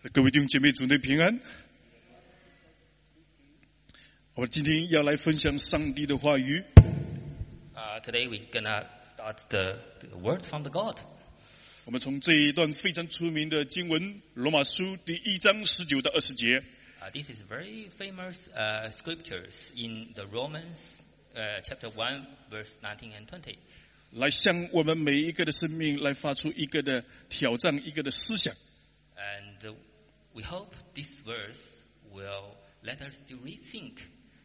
各位弟兄姐妹，主内平安。我们今天要来分享上帝的话语。 Today we're gonna start the word from the God. 我们从这一段非常出名的经文《罗马书》第1章19到20节。 This is very famous scriptures in the Romans chapter 1, verse 19 and 20. 来向我们每一个的生命来发出一个的挑战，一个的思想。 And we hope this verse will let us to rethink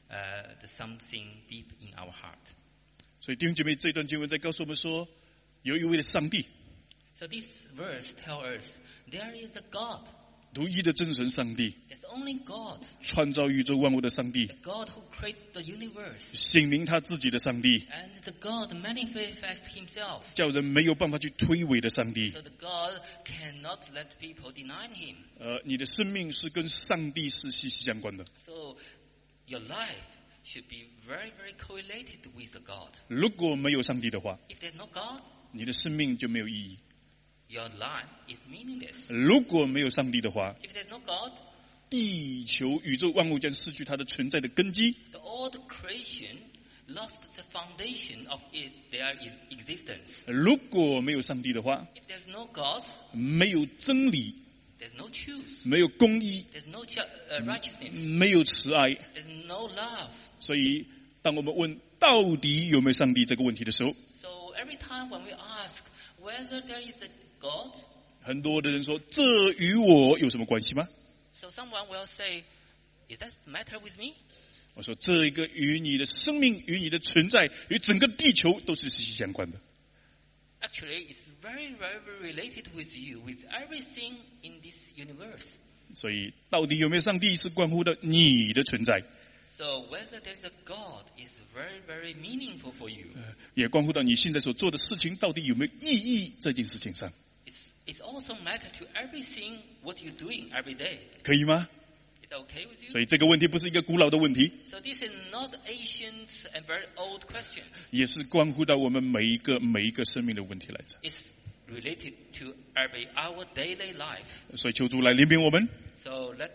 something deep in our heart. 所以弟兄姐妹，这段经文在告诉我们说，有一位的上帝。 So this verse tells us there is a God. 独一的真神上帝。 There's only God. 创造宇宙万物的上帝。 The God who created the universe. 显明他自己的上帝。 And the God manifests himself. 叫人没有办法去推诿的上帝。 So the God cannot let people deny him. 你的生命是跟上帝是息息相关的。 So your life should be very, very correlated with the God. 如果没有上帝的话， If there's no God, 你的生命就没有意义。 Your life is meaningless. 如果没有上帝的话， If there's no God, 地球宇宙万物将失去它的存在的根基。 The old creation lost the foundation of their existence. 如果没有上帝的话， If there's no God, 没有真理， there's no truth. 没有公义， There's no righteousness. 没有慈爱。 There's no love. 所以，当我们问到底有没有上帝这个问题的时候， So every time when we ask whether there is a God, 很多的人说，这与我有什么关系吗？ So someone will say, "Is that matter with me?" 我说，这个与你的生命、与你的存在、与整个地球都是息息相关的。 Actually, it's very, very, very related with you, with everything in this universe. 所以，到底有没有上帝，是关乎到你的存在。 So whether there's a God is very, very meaningful for you. 也关乎到你现在所做的事情到底有没有意义这件事情上。 It's also matter to everything what you're doing every day. 可以吗？ Is that okay with you? 所以这个问题不是一个古老的问题， So this is not ancient and very old question. 也是关乎到我们每一个生命的问题来着。 It's related to our daily life. 所以求主来怜悯我们。 So let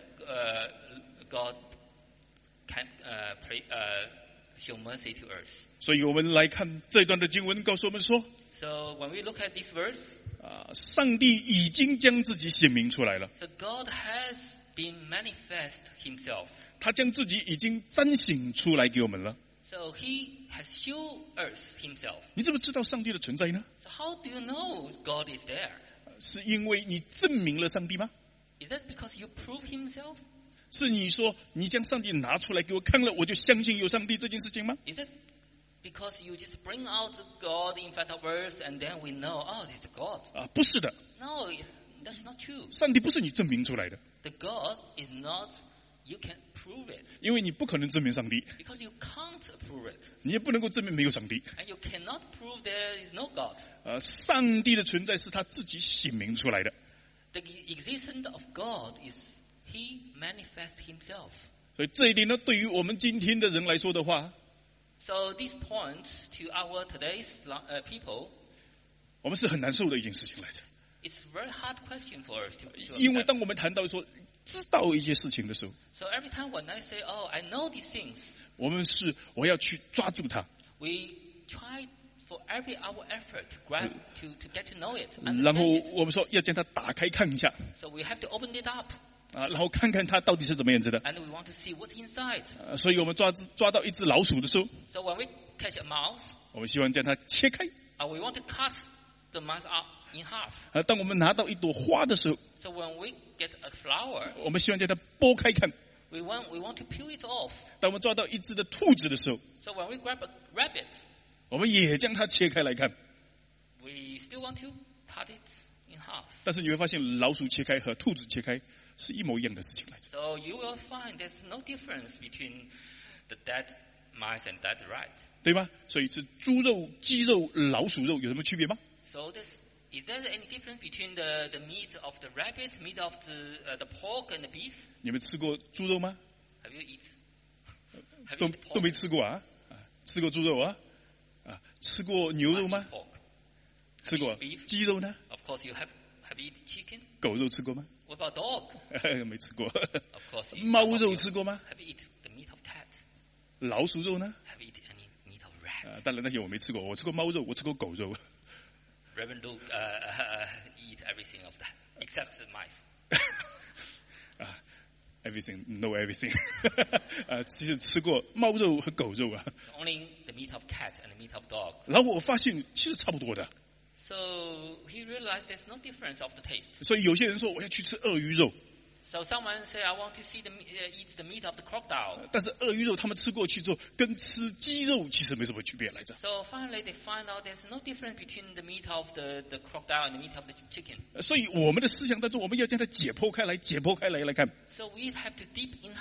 God show mercy to us. 所以我们来看这段的经文，告诉我们说， So when we look at this verse, 上帝已经将自己显明出来了。 so God has been manifest himself. 他将自己已经彰显出来给我们了。 So he has shown us himself. 你怎么知道上帝的存在呢？ So how do you know God is there? 是因为你证明了上帝吗？ Is that because you prove himself? 是你说你将上帝拿出来给我看了，我就相信有上帝这件事情吗？ Is it because you just bring out God in front of us and then we know, oh, it's God? 不是的， No, that's not true. 上帝不是你证明出来的， The God is not, you can prove it. 因为你不可能证明上帝， Because you can't prove it. 你也不能够证明没有上帝。 And you cannot prove there is no God. 上帝的存在是他自己显明出来的。 The existence of God is He manifests Himself. 所以这一点呢，对于我们今天的人来说的话， So this point to our today's people, 我们是很难受的一件事情来着。 it's a very hard question for us to 因为 accept. 当我们谈到说知道一些事情的时候， So every time when I say, oh, I know these things, 我要去抓住它， we try for every our effort to grasp to get to know it. 然后 understand it. 我们说要将它打开看一下， So we have to open it up 然后看看它到底是怎么样子的。 and we want to see what's inside. 所以我们抓到一只老鼠的时候， So when we catch a mouse, 我们希望将它切开。 we want to cut the mouse up in half. 当我们拿到一朵花的时候， So when we get a flower, 我们希望将它剥开看。 we want to peel it off. 当我们抓到一只的兔子的时候， So when we grab a rabbit, 我们也将它切开来看。 we still want to cut it in half. 但是你会发现，老鼠切开和兔子切开是一模一样的事情来着。 So you will find there's no difference between the dead mice and dead rat. 对吗？所以是猪肉、鸡肉、老鼠肉有什么区别吗？ So is there any difference between the meat of the rabbit, meat of the pork and the beef? 你们吃过猪肉吗？ Have you eat 都没吃过啊？吃过猪肉啊？吃过牛肉吗？吃过。鸡肉呢？ Of course you have you eaten chicken? 狗肉吃过吗？ What about dog? 没吃过。 Of course, 猫肉吃过吗？ Have you eaten the meat of cat? 老鼠肉呢？ Have you eaten any meat of rat? 当然那些我没吃过，我吃过猫肉，我吃过狗肉。 Reverend Luke eat everything of that except the mice. Everything, know everything 其实吃过猫肉和狗肉啊。 Only the meat of cat and the meat of dog. 然后我发现其实差不多的， So he realized there's no difference of the taste. 所以有些人说我要去吃鳄鱼肉， So someone say, I want to see eat the meat of the crocodile. 但是鳄鱼肉他们吃过去之后，跟吃鸡肉其实没什么区别来着。 So finally they find out there's no difference between the meat of the crocodile and the meat of the chicken. 所以我们的思想当中，我们要将它解剖开来，解剖开来来看。 So we have to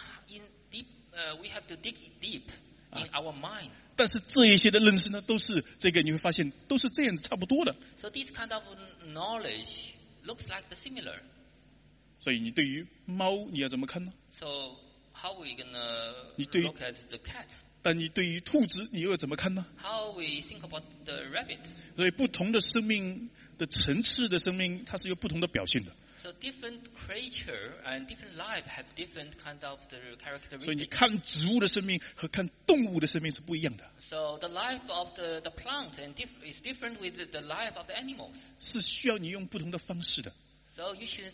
we have to dig deep in our mind. 但是这一些的认识呢，都是这个你会发现都是这样子差不多的。 So this kind of knowledge looks like the similar. 所以你对于猫你要怎么看呢？ So how are we gonna 你对于 look at the cat? 但你对于兔子你又要怎么看呢？ How we think about the rabbit? 所以不同的生命的层次的生命，它是有不同的表现的。 So different creature and different life have different kind of the 所以你 characteristics. 看植物的生命和看动物的生命是不一样的， So the life of the plant is different with the life of the animals. 是需要你用不同的方式的。 So you should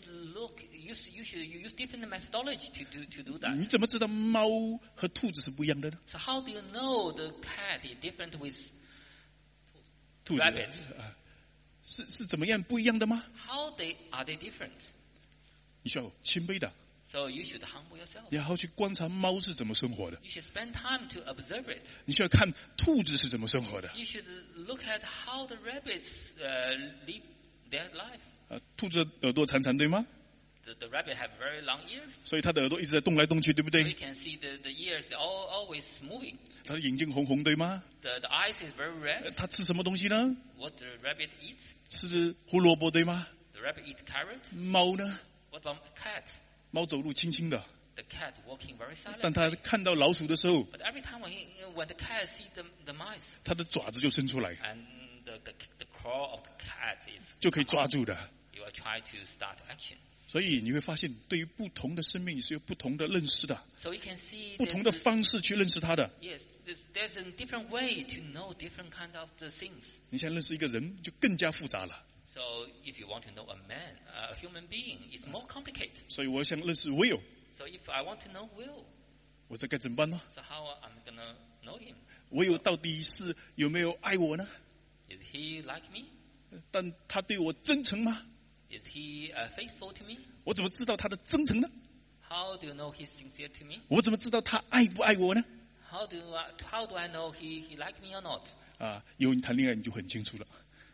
use different methodology to do that. 你怎么知道猫和兔子是不一样的呢？ So how do you know the cat is different with 兔子 rabbit? 是怎么样不一样的吗？ How are they different? 你需要谦卑的， So you should humble yourself. 然后去观察猫是怎么生活的， You should spend time to observe it. 你需要看兔子是怎么生活的。 You should look at how the rabbits live their life. 兔子的耳朵长长对吗？ The rabbit have very long ears. 所以它的耳朵一直在动来动去，对不 We 对？ can see the ears always moving. 它的眼睛红红对吗？ The eyes is very red. 它吃什么东西呢？ What the rabbit eats? 吃胡萝卜对吗？ The rabbit eats carrot. 猫呢？ What about cat? 猫走路轻轻的， The cat walking very 但它 silently. 看到老鼠的时候， But every time when the cat see the mice 它的爪子就伸出来， and the claw of the cat is 就可以抓住的。 you will try to start action. 所以你会发现，对于不同的生命，你是有不同的认识的， So we can see 不同的 there's, 方式去认识它的。 yes, there's a different way to know different kind of the things. 你想认识一个人，就更加复杂了。 So if you want to know a man, a human being, it's more complicated. 所以我想认识 Will， So if I want to know Will, 我这该怎么办呢 so how I'm gonna know him? ？Will 到底是有没有爱我呢？ Is he like me? 但他对我真诚吗？ Is he faithful to me? 我怎么知道他的真诚呢？ How do you know he's sincere to me? 我怎么知道他爱不爱我呢？ How do I know he like me or not? 有你谈恋爱你就很清楚了。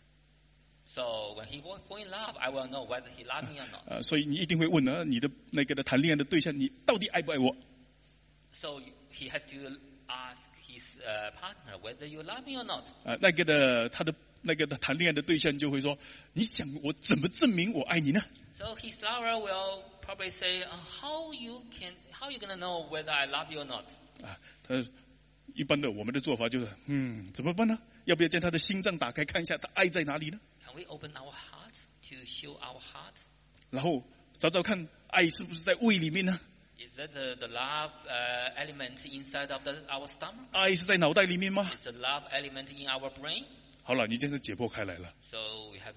So when he fall in love, I will know whether he love me or not. 所以你一定会问你的那个的谈恋爱的对象，你到底爱不爱我？ So he have to ask his partner whether you love me or not. 他的谈恋爱的对象就会说：你想我怎么证明我爱你呢？ So his lover will probably say, how you gonna know whether I love you or not? 他一般的我们的做法就是，怎么办呢？要不要将他的心脏打开看一下他爱在哪里呢？ Can we open our heart to show our heart? 然后找找看爱是不是在胃里面呢？ Is that the love element inside of our stomach? 爱是在脑袋里面吗？ Is the love element in our brain? 好了，你这样解剖开来了， So we have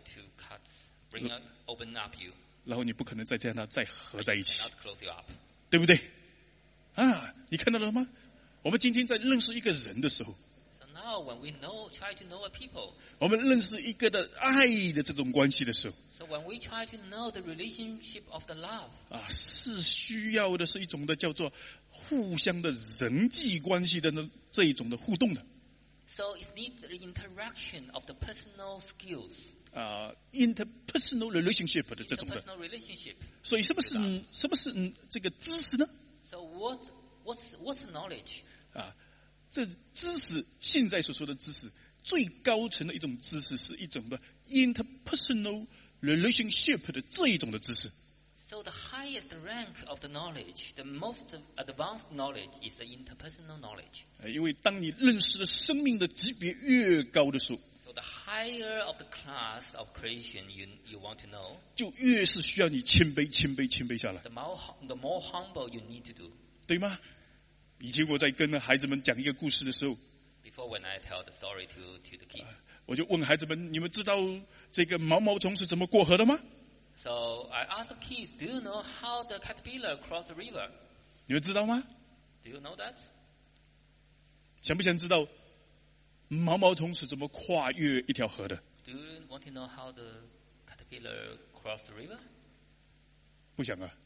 to open up you, 然后你不可能再将它再合在一起， not close you up. 对不对？你看到了吗？我们今天在认识一个人的时候， So now when we try to know a people, 我们认识一个的爱的这种关系的时候， so when we try to know the relationship of the love, 是需要的是一种的叫做互相的人际关系的这一种的互动的。 so it needs the interaction of the personal skills, interpersonal relationship 的这种的。 interpersonal relationship. 所以什么是这个知识呢？ So what's knowledge? 这知识现在所说的知识，最高层的一种知识是一种的 interpersonal relationship 的这一种的知识。 So the highest rank of the knowledge, the most advanced knowledge is the interpersonal knowledge. 因为当你认识的生命的级别越高的时候， So the higher of the class of creation you want to know, 就越是需要你谦卑下来， the more humble you need to do. 对吗？以前我在跟孩子们讲一个故事的时候， Before when I tell the story to the kids, 我就问孩子们：你们知道这个毛毛虫是怎么过河的吗？ so I asked the kids, do you know how the caterpillar crossed the river? 你们知道吗？ Do you know that? 想不想知道毛毛虫是怎么跨越一条河的？ Do you want to know how the caterpillar crossed the river? 不想啊。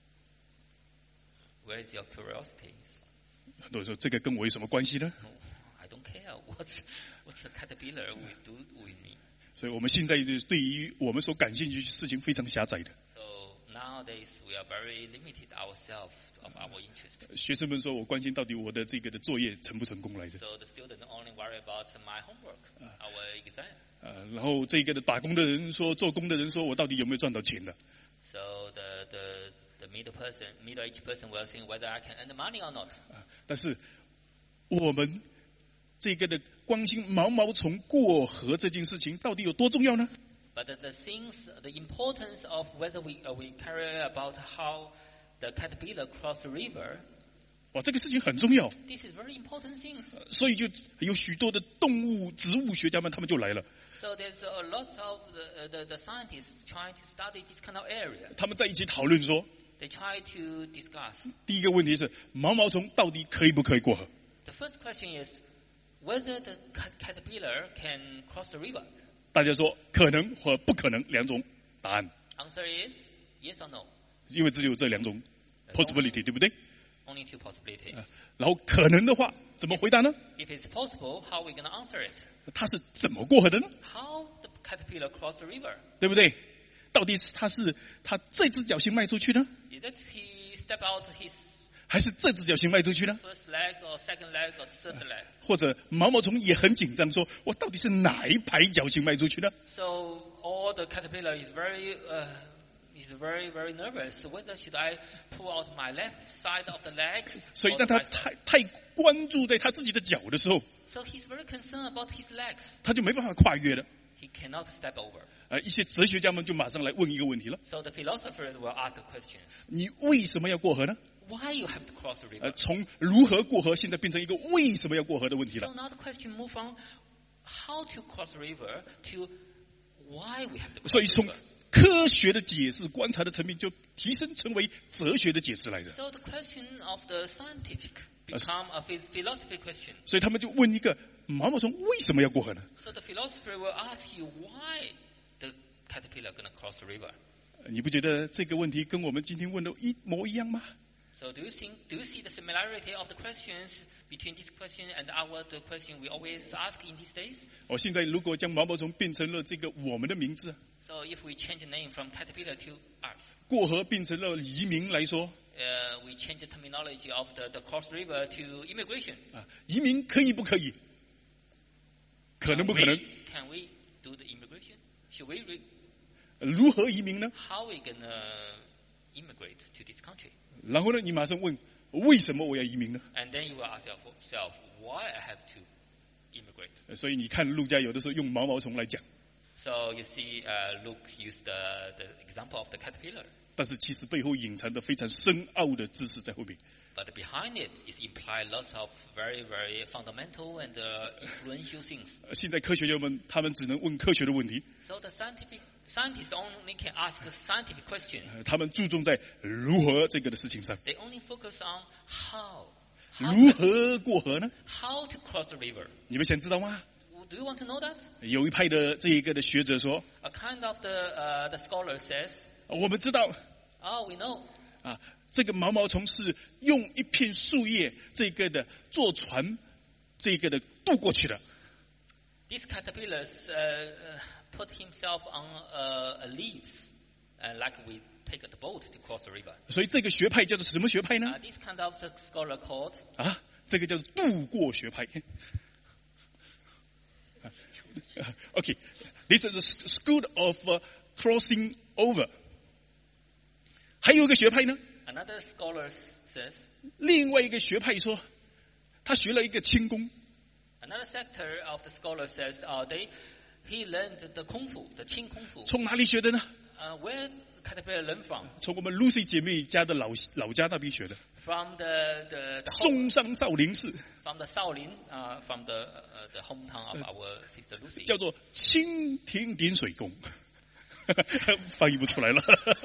Where is your curiosity? 很多人说这个跟我有什么关系呢？ No, I don't care. What's the caterpillar will do with me? 所以我们现在对于我们所感兴趣的事情非常狭窄的。 So nowadays we are very limited ourselves of our interest. 学生们说我关心到底我的这个的作业成不成功来着。 So the students only worry about my homework, our exam. 然后这个的打工的人说，做工的人说我到底有没有赚到钱的？ So the middle-aged person will think whether I can earn the money or not. 但是我们这个的关心毛毛虫过河这件事情到底有多重要呢？ But the importance of whether we care about how the caterpillar crossed the river, 哇，这个事情很重要， this is very important things. 所以就有许多的动物、植物学家们他们就来了， So there's a lot of the scientists trying to study this kind of area. 他们在一起讨论说， They try to discuss. 第一个问题是毛毛虫到底可以不可以过河？ The first question is whether the caterpillar can cross the river. 大家说可能或不可能两种答案， Answer is yes or no. 因为只有这两种 possibility， 对不对？ Only two possibilities. 然后可能的话怎么回答呢？ If it's possible, how are we going to answer it? 它是怎么过河的呢？ How the caterpillar crossed the river? 对不对？到底是他这只脚先迈出去呢， Is that he step out his 还是这只脚先迈出去呢？ first leg or second leg or third leg? 或者毛毛虫也很紧张，说我到底是哪一排脚先迈出去呢？ So all the caterpillar is very nervous. Whether should I pull out my left side of the legs? 所以 or 当 the 他 right side? 太关注在他自己的脚的时候， So he's very concerned about his legs. 他就没办法跨越了。 He cannot step over. 一些哲学家们就马上来问一个问题了： So the philosophers will ask the questions. 你为什么要过河呢？ Why you have to cross the river? 从如何过河，现在变成一个为什么要过河的问题 So 了。 now the question move from how to cross the river to why we have to cross 所以 the 从 river. 科学的解释、观察的层面，就提升成为哲学的解释来着。 So the question of the scientific become a philosophy question. 所以他们就问一个毛毛虫为什么要过河呢？ So the philosopher will ask you why the caterpillar going to cross the river. 你不觉得这个问题跟我们今天问的一模一样吗？ So do you see the similarity of the questions between this question and the question we always ask in these days? 现在如果将毛毛虫变成了这个我们的名字， So if we change the name from caterpillar to us, 过河变成了移民来说， we change the terminology of the cross river to immigration. 移民可以不可以？可能不可能？ Can we do the immigration? Should we? 如何移民呢？ How are we going to immigrate to this country? 然后呢，你马上问为什么我要移民呢？ And then you will ask yourself, why I have to immigrate? 所以你看陆家有的时候用毛毛虫来讲， So you see, Luke used the example of the caterpillar. 但是其实背后隐藏的非常深奥的知识在后面。 But behind it is implied lots of very, very fundamental and influential things. 现在科学家们他们只能问科学的问题， So the scientists only can ask scientific questions. 他们注重在如何这个的事情上。 They only focus on how. 如何过河呢？ How to cross the river. 你们想知道吗？ Do you want to know that? 有一派的这一个的学者说， A kind of the scholar says, 我们知道 we know. 这个毛毛虫是用一片树叶这个的坐船这个的渡过去的。 This caterpillar put himself on leaves, like we take the boat to cross the river. 所以这个学派叫做什么学派呢？ This kind of scholar called 这个叫做渡过学派。Okay, this is the school of crossing over. 还有一个学派呢？ another scholar says. 另外一个学派说，他学了一个轻功。 Another sector of the scholar says, He learned the kung fu, the Qing kung fu. 从哪里学的呢？ Where caterpillar learn from? 从我们 Lucy 姐妹家的老家那边学的。 From the 松山少林寺， from the Shaolin, from the hometown of our sister Lucy. 叫做蜻蜓点水功，翻译不出来了。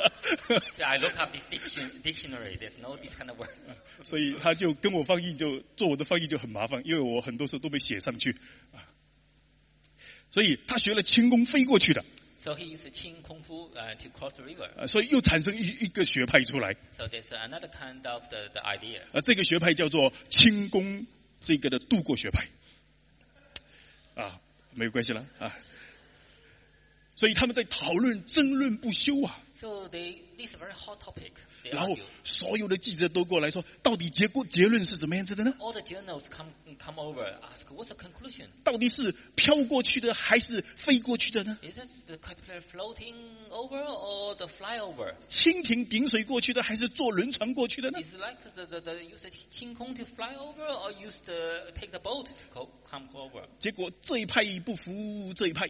Yeah, I look up this dictionary. There's no this kind of word. 所以他就跟我翻译，就做我的翻译就很麻烦，因为我很多时候都被写上去啊。所以他学了轻功飞过去的， So he used Qing kung fu to cross the river. 所以又产生一个学派出来。 So there's another kind of the idea. 这个学派叫做轻功这个的渡过学派。啊，没有关系了啊。所以他们在讨论争论不休啊。 So this is a very hot topic. They 然后 argue. 所有的记者都过来说，到底结论是怎么样子的呢？ All the journals come over, ask what's the conclusion? 到底是飘过去的还是飞过去的呢？ Is it the caterpillar floating over or the flyover? 蜻蜓顶水过去的还是坐轮船过去的呢？ Is it like the use the Qing kung to fly over or use the take the boat to come over? 结果这一派不服这一派，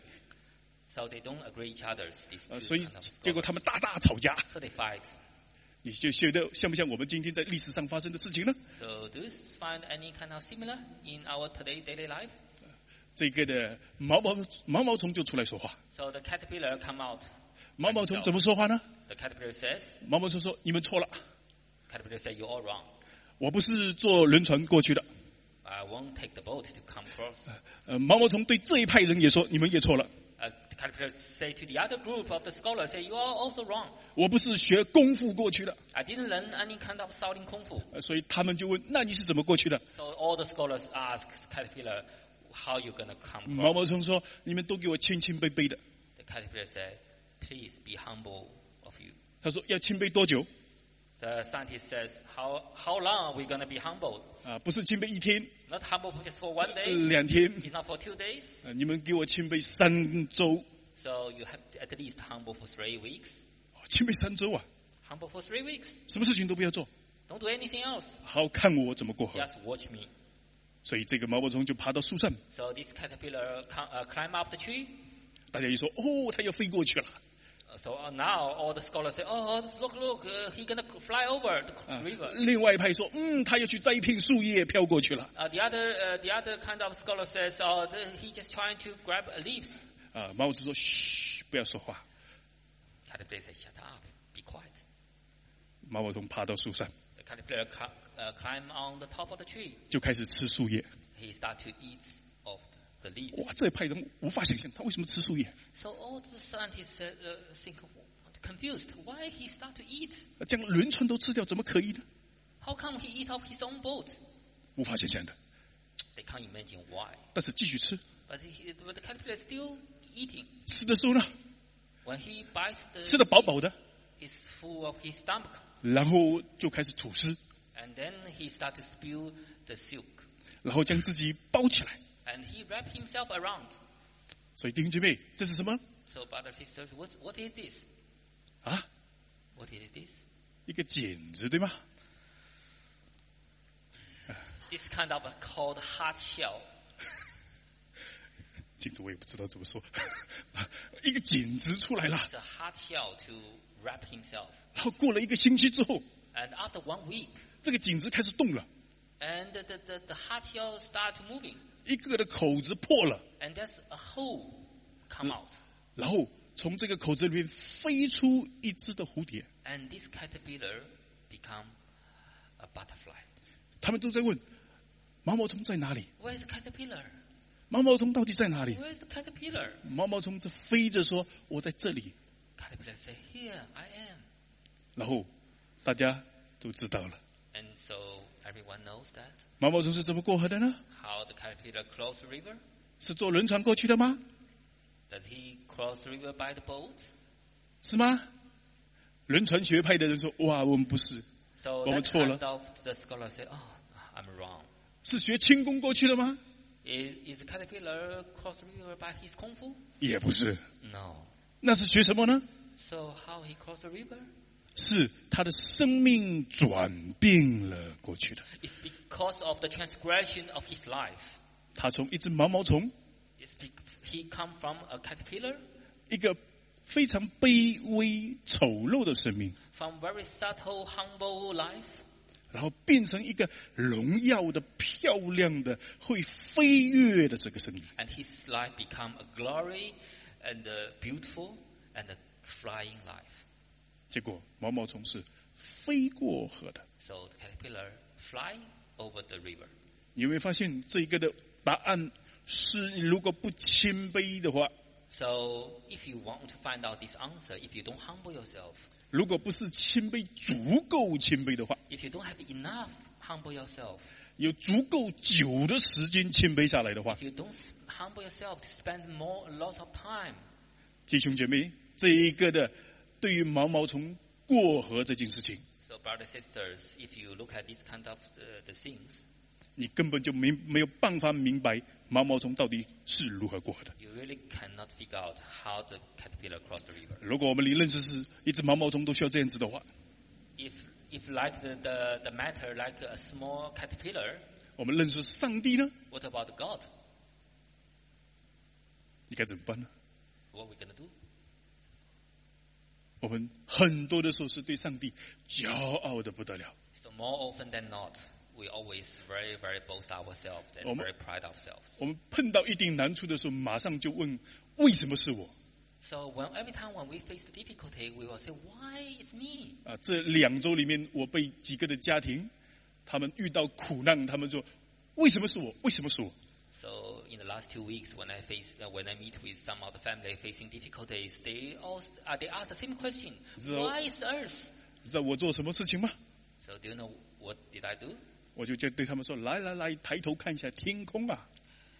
So they don't agree each other. These two 所以 kinds of 结果 scholars. 他们大吵架。 So they fight. 你就觉得像不像我们今天在历史上发生的事情呢？ So do you find any kind of similar in our today daily life? 这个的毛毛虫就出来说话。 So the caterpillar come out. 毛毛虫怎么说话呢？ The caterpillar says, 毛毛虫说：“你们错了， caterpillar says, you're all wrong. 我不是坐轮船过去的。 I won't take the boat to come across. 毛毛虫对这一派人也说：“你们也错了， The caterpillar say to the other group of the scholars, say, you are also wrong. 我不是学功夫过去的。 I didn't learn any kind of Shaolin kung fu. ” 所以他们就问：“那你是怎么过去的 So all the scholars ask caterpillar, how you gonna come？” 毛 across? 毛虫说：“你们都给我谦谦卑卑的。 The caterpillar said, please be humble of you. ” 他说：“要谦卑多久？ The scientist says, how long are we gonna be humbled? 不是谦卑一天、 Not humble just for 1 day. 2天， It's not for 2 days. 你们给我谦卑3周， So you have to at least humble for 3 weeks. 谦卑3周啊， Humble for 3 weeks. 什么事情都不要做， Don't do anything else. 好看我怎么过河。 Just watch me. 所以这个毛毛虫就爬到树上， So this caterpillar climb up the tree. 大家一说：“哦，它要飞过去了。” So now all the scholars say, oh, look, he gonna fly over the river. 另外一派说：“他要去摘一片树叶飘过去了。 The other kind of scholar says, oh, he just trying to grab leaves. ” 毛毛虫说：“嘘，不要说话。 Caterpillar says, shut up, be quiet. ” 毛毛虫爬到树上， The caterpillar climb on the top of the tree. 就开始吃树叶。 He start to eat of the leaves. 哇，这一派人无法想象他为什么吃树叶， So all the scientists think confused. Why he start to eat? 将轮船都吃掉，怎么可以呢？ How come he eat off his own boat? 无法想象的。 They can't imagine why. 但是继续吃， But the caterpillar is still eating. 吃的时候呢， When he bites the 吃得饱饱的， it's full of his stomach. 然后就开始吐丝， And then he start to spill the silk. 然后将自己包起来。 And he wrapped himself around. 所以弟兄姐妹，这是什么 So brothers and sisters, what is this? 啊？ What is this? 一个茧子，对吗？ This kind of called hard shell. 茧子我也不知道怎么说，一个茧子出来了。 It's a hard shell to wrap himself. 然后过了1个星期之后， And after 1 week, 这个茧子开始动了， and the hard shell start to moving. 一个的口子破了， And there's a hole come out. 然后从这个口子里面飞出一只的蝴蝶。 And this caterpillar become a butterfly. 他们都在问：毛毛虫在哪里？ Where's the caterpillar? 毛毛虫到底在哪里？ Where's the caterpillar? 毛毛虫这飞着说：“我在这里。 Caterpillar say, here I am. ” 然后大家都知道了， And so everyone knows that. 毛毛虫是怎么过河的呢？ How the caterpillar cross the river? 是坐轮船过去的吗？ Does he cross the river by the boat? 是吗？轮船学派的人说：“哇，我们不是， So 我们 that 错了。 kind of the scholar say, oh, I'm wrong. 是学轻功过去的吗？ Is the caterpillar cross the river by his kung fu? 也不是， No. 那是学什么呢？ So how he crossed the river? 是他的生命转变了过去的。 It's because of the transgression of his life. 他从一只毛毛虫 He come from a caterpillar, 一个非常卑微丑陋的生命， from very subtle, humble life, 然后变成一个荣耀的、漂亮的、会飞跃的这个生命。 and his life become a glory and beautiful and a flying life. 结果毛毛虫是飞过河的。 So the caterpillar fly over the river. 你会发现这个的答案是，如果不谦卑的话， So if you want to find out this answer, if you don't humble yourself, 如果不是谦卑足够谦卑的话， if you don't have enough humble yourself, 有足够久的时间谦卑下来的话， if you don't humble yourself to spend lots of time, 弟兄姐妹，这一个的对于毛毛虫过河这件事情， so brothers and sisters, if you look at this kind of the things, 你根本就没有办法明白毛毛虫到底是如何过河的。 you really cannot figure out how the caterpillar crossed the river. 如果我们连认识是一只毛毛虫都需要这样子的话， If like the matter like a small caterpillar, 我们认识上帝呢， what about God? 你该怎么办呢？ What are we going to do? 我们很多的时候是对上帝骄傲的不得了。 So more often than not, we always very, very boast ourselves and very pride ourselves. 我们碰到一定难处的时候，马上就问为什么是我？ So every time when we face difficulty, we will say, why is me? 啊，这2周里面，我被几个的家庭，他们遇到苦难，他们说为什么是我？为什么是我？ So in the last 2 weeks, when I meet with some of the family facing difficulties, they ask the same question: Why is us? 你知道我做什么事情吗？ So do you know what did I do? 我就对他们说：来来来，抬头看一下天空啊！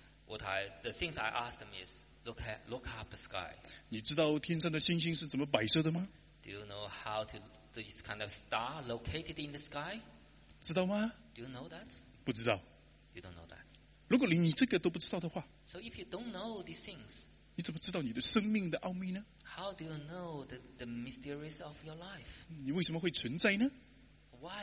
The things I asked them is, look up the sky. 你知道天上的星星是怎么摆设的吗？ Do you know how this kind of star located in the sky? 知道吗？ Do you know that? 不知道。 You don't know that. 如果你这个都不知道的话， So if you don't know these things, 你怎么知道你的生命的奥秘呢？ how do you know the mysteries of your life? 你为什么会存在呢？ Why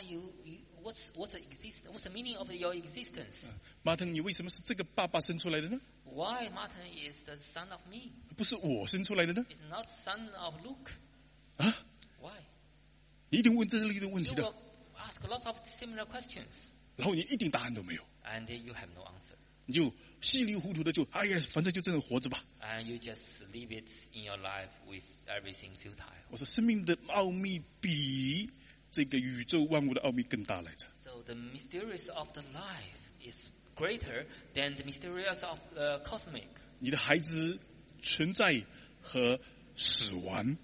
what's the meaning of your existence? 马腾，你为什么是这个爸爸生出来的呢？ Why Martin is the son of me? 不是我生出来的呢？ It's not son of Luke. 啊， Why? 你一定问这类的问 You 题的， will ask lots of similar questions, 然后你一定答案都没有， and you have no answer. 你就稀里糊涂的就哎呀，反正就这样活着吧。 And you just leave it in your life with everything futile. 我说生命的奥秘比这个宇宙万物的奥秘更大来着。 So the mysteries of the life is greater than the mysteries of cosmic. 你的孩子存在和死亡，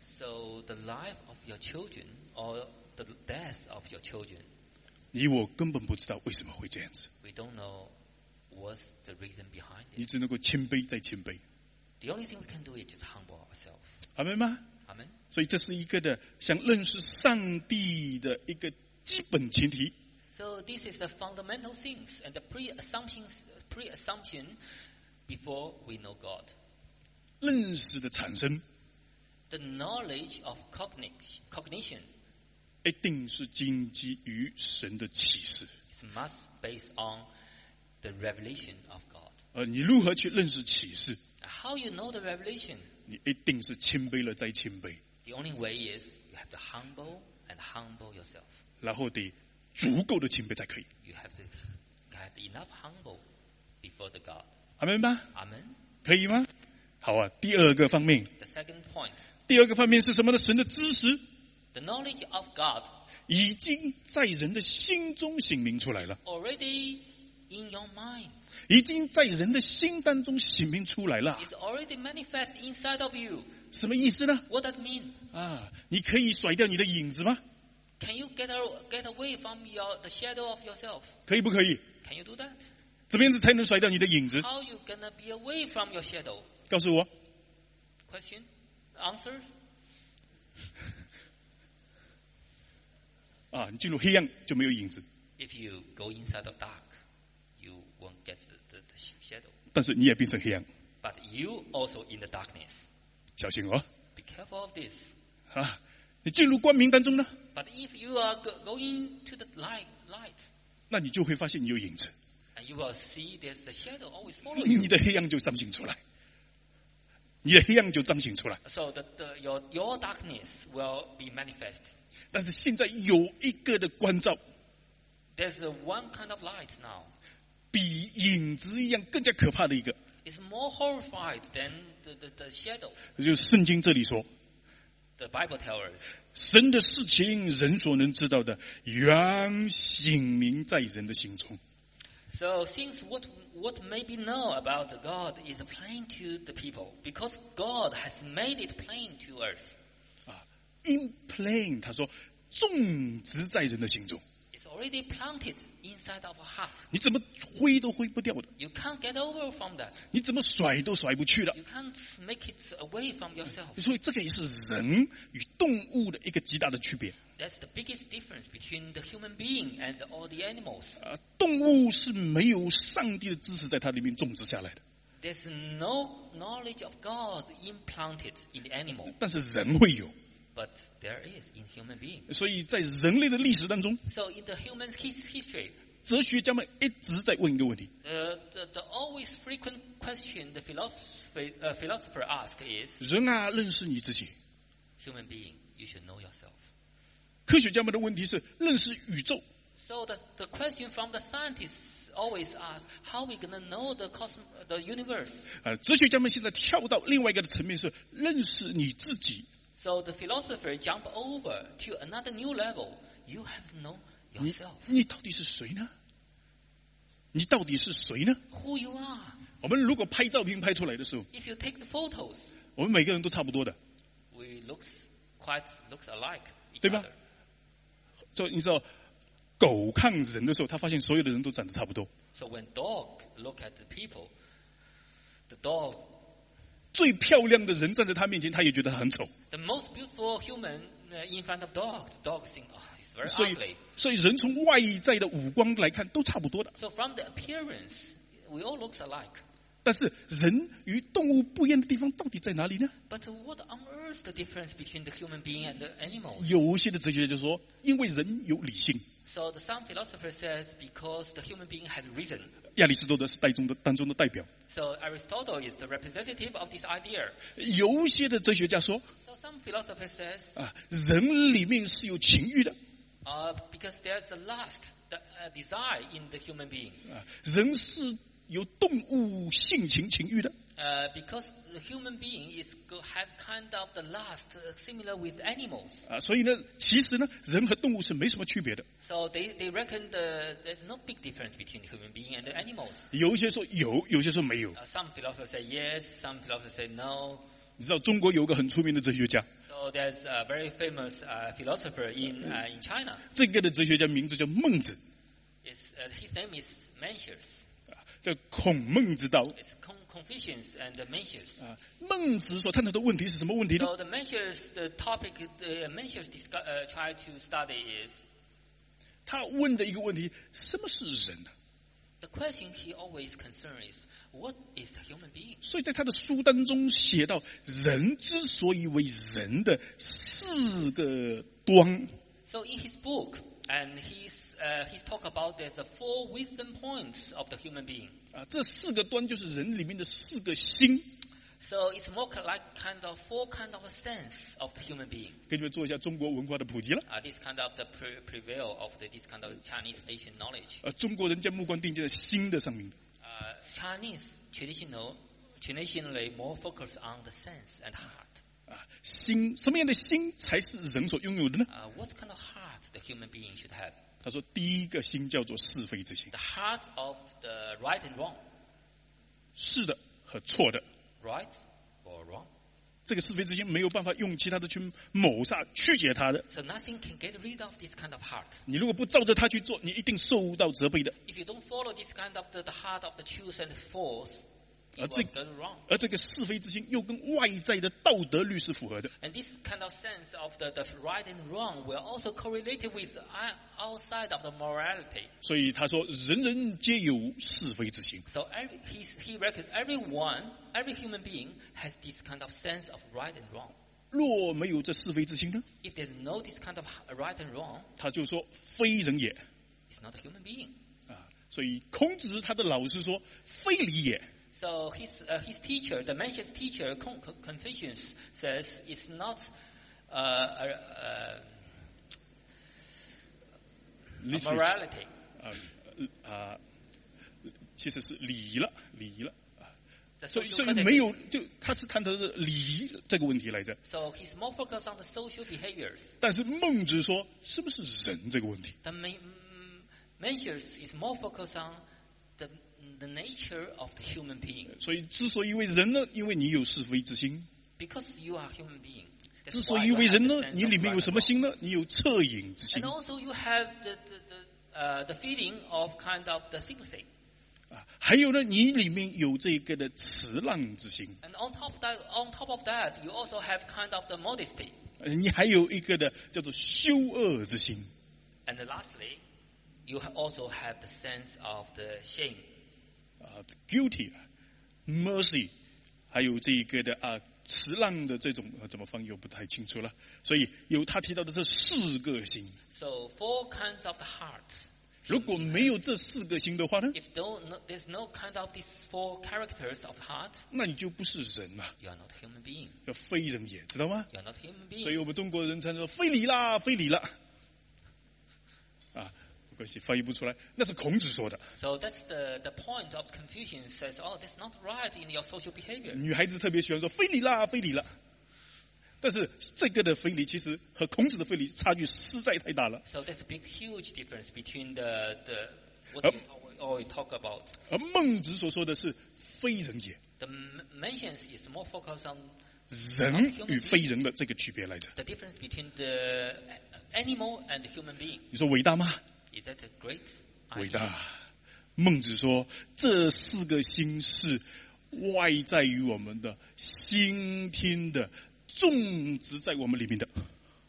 So the life of your children or the death of your children, 你我根本不知道为什么会这样子。 we don't know what's the reason behind it. 你只能够谦卑再谦卑， The only thing we can do is just humble ourselves. 阿门吗？ Amen. 所以这是一个的想认识上帝的一个基本前提。 So this is the fundamental things and the pre-assumption before we know God. 认识的产生 The knowledge of cognition 一定是建基于神的启示。 is must based on the revelation of God. 你如何去认识启示？ How you know the revelation? 你一定是谦卑了再谦卑， The only way is you have to humble yourself. 然后得足够的谦卑才可以。 You have to have enough humble before the God. 阿门吧？ Amen. 可以吗？好啊。第二个方面， The second point, 第二个方面是什么呢？神的知识 the knowledge of God 已经在人的心中显明出来了， already in your mind. 已经在人的心当中显明出来了。 It's already manifest inside of you. 什么意思呢？ What does it mean? 啊，你可以甩掉你的影子吗？ Can you get away from the shadow of yourself? 可以不可以？ Can you do that? 怎么样子才能甩掉你的影子？ How you gonna be away from your shadow? 告诉我。 Question? Answer? 啊，你进入黑暗就没有影子， If you go inside the dark, you won't get the shadow. 但是你也变成黑暗， But you also in the darkness. 小心哦。 Be careful of this. 啊，你进入光明当中呢， But if you are going to the light, 那你就会发现你有影子。 and you will see there's the shadow always follow you. 你的黑暗就彰显出来，你的黑暗就彰显出来。 So your darkness will be manifest. 但是现在有一个的关照， There's one kind of light now. 比影子一样更加可怕的一个， It's more horrified than the shadow. 就是圣经这里说， The Bible tells us. 神的事情人所能知道的，原显明在人的心中。 So since what may be known about God is plain to the people, because God has made it plain to us. In plain， 他说种植在人的心中， It's already planted inside our heart. 你怎么挥都挥不掉的， You can't get over from that. 你怎么甩都甩不去的。 You can't make it away from yourself. 所以这个也是人与动物的一个极大的区别。 That's the biggest difference between the human being and all the animals. 动物是没有上帝的知识在它里面种植下来的， There's no knowledge of God implanted in the animal, 但是人会有。 but there is in human being. 所以在人类的历史当中， So in the human history, 哲学家们一直在问一个问题： the always frequent question the philosopher ask is, 人啊，认识你自己。 human being, you should know yourself. 科学家们的问题是认识宇宙。 So the question from the scientists always ask, how are we going to know the universe? 哲学家们现在跳到另外一个的层面是认识你自己。 So the philosopher jump over to another new level. You have to know yourself. 你到底是谁呢？你到底是谁呢？ Who you are. 我们如果拍照片拍出来的时候， If you take the photos, 我们每个人都差不多的， we looks alike each 对吧？ other. 所以你知道，狗看人的时候，他发现所有的人都长得差不多。 So when dog look at the people, the dog, 最漂亮的人站在他面前，他也觉得很丑。 the most beautiful human in front of dog, the dog think, oh, it's very 所以 ugly. 所以人从外在的五官来看都差不多的。 So from the appearance, we all looks alike. 但是人与动物不一样的地方到底在哪里呢？ But what on earth the difference between the human being and the animals? 有一些的哲学家就说，因为人有理性。 So some philosopher says because the human being had reason. 亚里士多德是当中的代表。 So Aristotle is the representative of this idea. 有一些的哲学家说， So some philosopher says, 人里面是有情欲的。 because there's a lust, the desire in the human being. 人是有动物性情欲的。 Because the human being have kind of the lust similar with animals. 所以呢，其实呢，人和动物是没什么区别的。 So they reckon there's no big difference between the human being and the animals. 有一些说有，有些说没有。 Some philosophers say yes, some philosophers say no. 你知道中国有个很出名的哲学家， So there's a very famous philosopher in China. 这个的哲学家名字叫孟子， His name is Mencius. 叫孔孟之道。 It's Confucius and Mencius. 孟子所探讨的问题是什么问题呢？ So the topic Mencius try to study is 他问的一个问题：什么是人呢？ the question he always concerned is what is the human being? 所以在他的书当中写到，人之所以为人的四个端。 So in his book, and he's talk about there's a 4 wisdom points of the human being. 这四个端就是人里面的四个心。 So it's more like kind of 4 kind of a sense of the human being. 给你们做一下中国文化的普及了。 This kind of the prevail of this kind of Chinese Asian knowledge. 中国人将目光定睛在心的上面。 Chinese traditionally more focus on the sense and heart. 心，什么样的心才是人所拥有的呢？ What kind of heart the human being should have? 他说，第一个心叫做是非之心， The heart of the right and wrong. 是的和错的。 Right or wrong? 这个是非之心没有办法用其他的去抹杀去解它的。 So nothing can get rid of this kind of heart. 你如果不照着它去做，你一定受到责备的。 If you don't follow this kind of the heart of the truth and force, you 而 will go wrong. 这个是非之心又跟外在的道德律是符合的。 And this kind of sense of the right and wrong will also correlate with outside of the morality. 所以他说，人人皆有是非之心。 So he reckons every human being has this kind of sense of right and wrong. 若没有这是非之心呢？ If there's no this kind of right and wrong, 他就说非人也。 it's not a human being. 所以孔子他的老师说：“非礼也。” So his teacher, the Mencius teacher, Confucius, says it's not a morality. 其实是礼仪了。所以 social 没有，就他是谈的是礼仪这个问题来着。 So he's more focused on the social behaviors. 但是孟子说，是不是人这个问题？ The Mencius is more focused on the nature of the human being. 所以之所以为人呢，因为你有是非之心； Because you are human being. 之 That's 所 why 以 you 为 have 人 the 呢， sense 你 of 里面有 right 什 and 么 wrong. 心呢？你有恻隐之心 And also you have the feeling of kind of the sympathy. 还有呢，你里面有这个的慈让之心， And on top of that, you also have kind of the modesty. 你还有一个的叫做羞恶之心。 And lastly, you also have the sense of the shame. guilty, mercy, 还有这个的慈让的这种怎么翻译我不太清楚了。所以有他提到的这4个心。 So 4 kinds of the heart. 如果没有这4个心的话呢， If there's no kind of these 4 characters of the heart, 那你就不是人了， you are not a human being. 叫非人也，知道吗？ You are not a human 所以 being. 我们中国人常说非礼啦，非礼啦。没关系，翻译不出来，那是孔子说的。 So that's the point of Confucius says, oh, that's not right in your social behavior. 女孩子特别喜欢说非礼啦，非礼啦。但是这个的非礼其实和孔子的非礼差距实在太大了。 So there's a big, huge difference between what we talk about. 而孟子所说的是非人也， The mentions is more focused on 人与非人的这个区别来着。 the difference between the animal and the human being. 你说伟大吗？ Is that a great 伟 idea? 大。孟子说，这4个心是外在于我们的心听的，种植在我们里面的。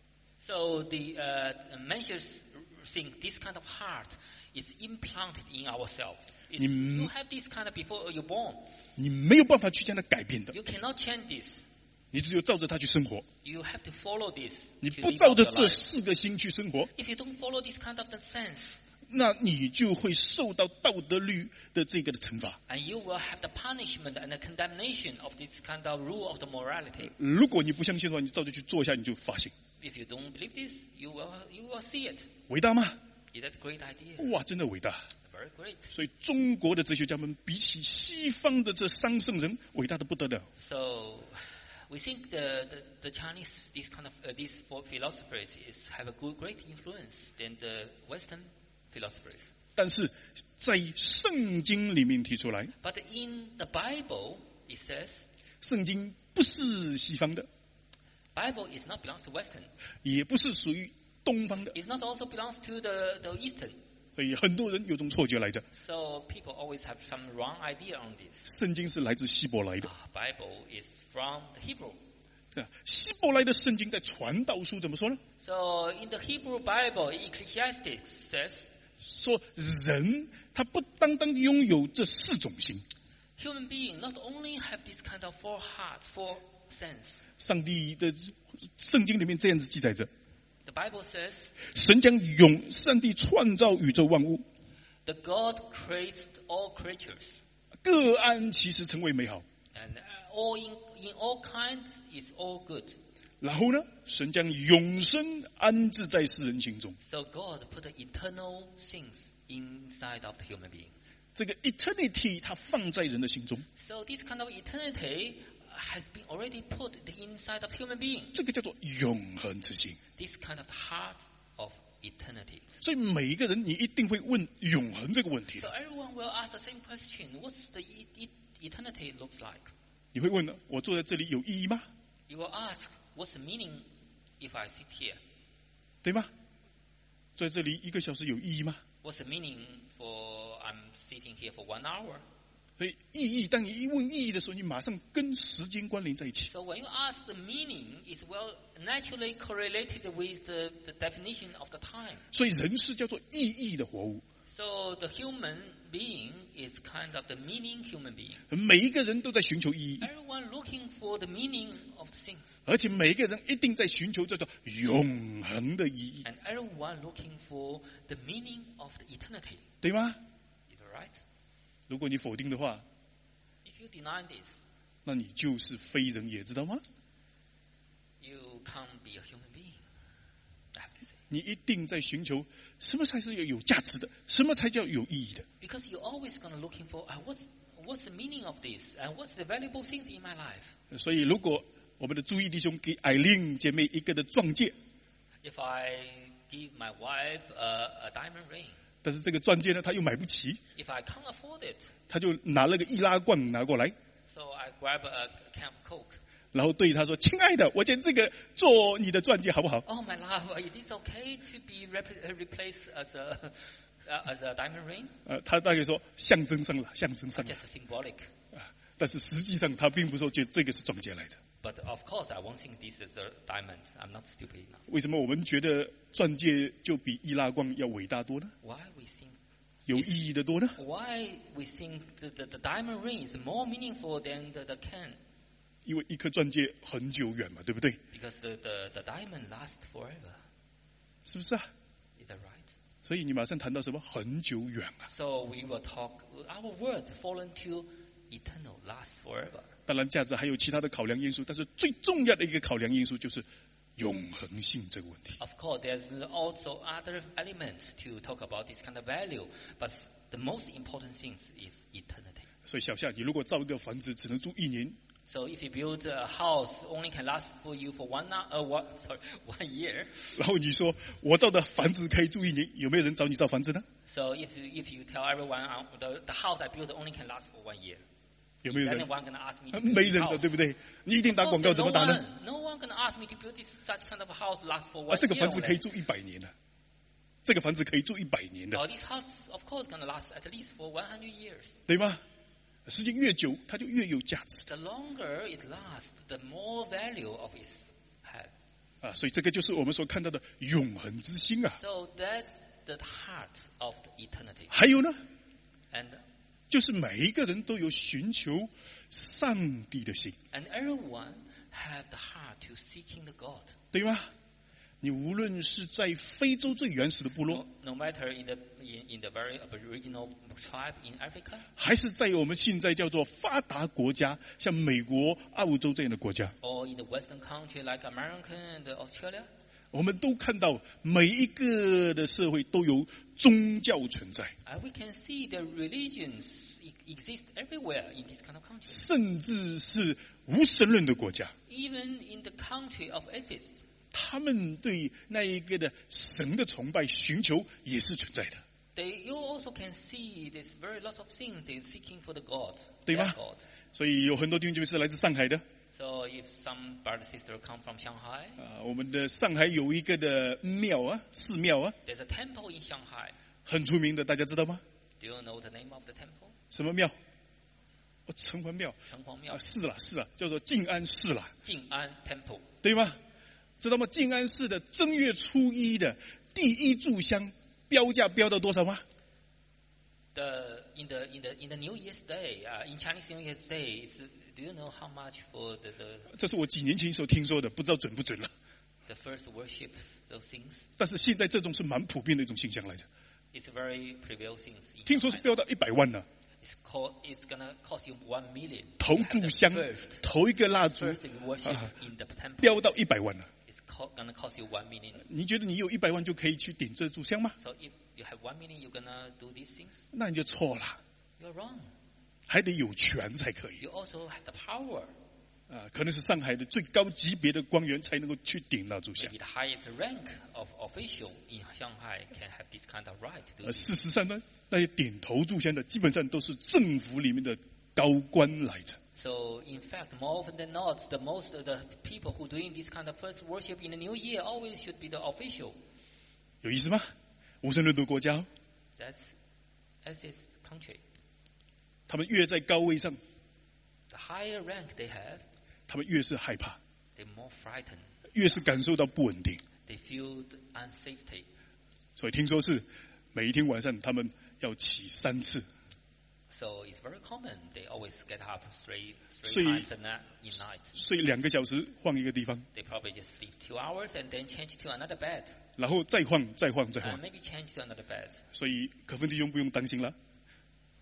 So the Mencius think this kind of heart is implanted in ourselves. You have this kind of before you're born. 你没有办法去将它改变的， You cannot change this. 你只有照着它去生活。 You have to follow this. 你 to 不 live 照 out 着 the 这 life. 4个心去生活， If you don't follow this kind of the sense, 那你就会受到道德律的这个的惩罚。 and you will have the punishment and the condemnation of this kind of rule of the morality. 如果你不相信的话，你照着去做一下，你就发现 If you don't believe this, you will see it. 伟大吗？ Is that a great idea? 哇，真的伟大！ Very great. 所以中国的哲学家们比起西方的这3圣人，伟大的不得了。 So we think the Chinese, these 4 philosophers have a great influence than the Western philosophers. 但是在圣经里面提出来， But in the Bible, it says 圣经不是西方的， Bible is not belongs to Western. 也不是属于东方的， It not also belongs to the Eastern. 所以很多人有种错觉来着。 So people always have some wrong idea on this. 圣经是来自希伯来的， Bible is from the Hebrew. 希伯来的圣经在传道书怎么说呢？ So in the Hebrew Bible, Ecclesiastes says 说人他不单单拥有这4种心， human being not only have this kind of 4 hearts, 4 sense. 上帝的圣经里面这样子记载着： The Bible says 神将上帝创造宇宙万物， the God creates all creatures, 各按其时成为美好。 and all in all kinds is all good. 然后呢，神将永生安置在世人心中。 So God put the eternal things inside of the human being. 这个 eternity 它放在人的心中， So this kind of eternity has been already put inside of human being. 这个叫做永恒之心。 This kind of heart of eternity. 所以每一个人你一定会问永恒这个问题 So 的。 everyone will ask the same question. What's the eternity looks like? 你会问呢？我坐在这里有意义吗？ You will ask, what's the meaning if I sit here? 对吗？坐在这里1个小时有意义吗？ What's the meaning for I'm sitting here for 1 hour? 所以意义，当你一问意义的时候，你马上跟时间关联在一起。 So when you ask the meaning, it's well naturally correlated with the definition of the time. 所以人是叫做意义的活物， So the human being is kind of the meaning human being. 每一个人都在寻求意义， Everyone looking for the meaning of things. 而且每一个人一定在寻求叫做永恒的意义， And everyone looking for the meaning of the eternity. 对吗？ Is right? 如果你否定的话， If you deny this, 那你就是非人也，知道吗？ you can't be a human being. I have to say. 你一定在寻求什么才是有价值的，什么才叫有意义的。 Because you're always going to looking for what's the meaning of this and what's the valuable things in my life. 所以，如果我们的朱毅弟兄给艾琳姐妹一个的钻戒， If I give my wife a diamond ring, 但是这个钻戒呢，他又买不起， if I can't afford it, 他就拿了个易拉罐拿过来， so I grab a can of Coke. 然后对他说：“亲爱的，我捡这个做你的钻戒好不好 Oh, my love, it is okay to be replaced as a diamond ring? 他大概说象征上了，象征上了。 Just symbolic. 但是实际上他并不说觉得这个是钻戒来着。 But of course, I won't think this is a diamond. I'm not stupid enough. 为什么我们觉得钻戒就比易拉罐要伟大多呢？ Why we think? 有意义的多呢？ Why we think the diamond ring is more meaningful than the can? 因为一颗钻戒很久远嘛，对不对？ Because the diamond lasts forever. 是不是啊？ Is that right? 所以你马上谈到什么很久远啊？ So we will talk. Our words fall into eternal, last forever. 当然，价值还有其他的考量因素，但是最重要的一个考量因素就是永恒性这个问题。 Of course, there's also other elements to talk about this kind of value, but the most important thing is eternity. 所以小夏，你如果造一个房子只能住1年， So if you build a house, only can last for you for 1 year. 然后你说我造的房子可以住1年，有没有人找你造房子呢？ So if you tell everyone the house I built only can last for 1 year, 有没有 is 人？ anyone gonna ask me to build 没 this 人的， house? 对不对？你一定打广告，怎么打呢？ No one gonna ask me to build this such kind of a house last for 啊， 1 这个 year. 房子可以住100年的，这个房子可以住100年的， This house, of course, gonna last at least for 100 years. 对吗？时间越久，它就越有价值 The longer it lasts, the more value of it have. 啊！所以这个就是我们所看到的永恒之心啊。 So that's the heart of the eternity. 还有呢， And 就是每一个人都有寻求上帝的心， everyone have the heart to seeking the God. 对吗？你无论是在非洲最原始的部落， No matter in the very aboriginal tribe in Africa, 还是在我们现在叫做发达国家，像美国、澳洲这样的国家， or in the Western country like America and Australia, 我们都看到每一个的社会都有宗教存在， we can see the religions exist everywhere in this kind of country. 甚至是无神论的国家， Even in the country of atheists, 他们对那一个的神的崇拜、寻求也是存在的， you also can see there's very lot of things they're seeking for the God. 对吗？ their God. 所以有很多弟兄姐妹是来自上海的 So if some brother sister come from Shanghai, 啊，我们的上海有一个的庙啊，寺庙啊， there's a temple in Shanghai. 很出名的，大家知道吗？ Do you know the name of the temple? 什么庙？哦，城隍庙城隍庙啊，是啦，叫做静安寺啦， 静安 Temple. 对吗？知道吗？静安寺的正月初1的第一炷香标价标到多少吗？ In the New Year's Day, in Chinese New Year's Day, do you know how much for the 这是我几年前所听说的，不知道准不准了。 first worship those things? 但是现在这种是蛮普遍的一种现象来着， It's very trivial things. in 听说是 Shanghai. 标到100万呢。 It's gonna cost you 1 million. 头 to have 炷香 the， 头一个蜡烛 first worship in the temple. 标到100万了。 It's gonna cost you 1 million. 你觉得你有100万就可以去点这炷香吗？ So if you have 1 million, you're gonna do these things? 那你就错了， You're wrong. 还得有权才可以 You also have the power. 啊！可能是上海的最高级别的官员才能够去点蜡烛香 Maybe。the highest rank of official in Shanghai can have this kind of right to do this. 事实上呢，那些点头炷香的基本上都是政府里面的高官来着。 So in fact, more often than not, most of the people who doing this kind of first worship in the new year always should be the official. 有意思吗？无神论的国家哦， That's its country. 他们越在高位上， The higher rank they have, 他们越是害怕， they're more frightened. 越是感受到不稳定。 They feel the unsafety. 所以听说是每一天晚上他们要起3次， So it's very common. They always get up three So times in night. 睡2个小时换一个地方， They probably just sleep 2 hours and then change to another bed. 然后再换。 And maybe change to another bed. 所以可芬弟兄不用担心了，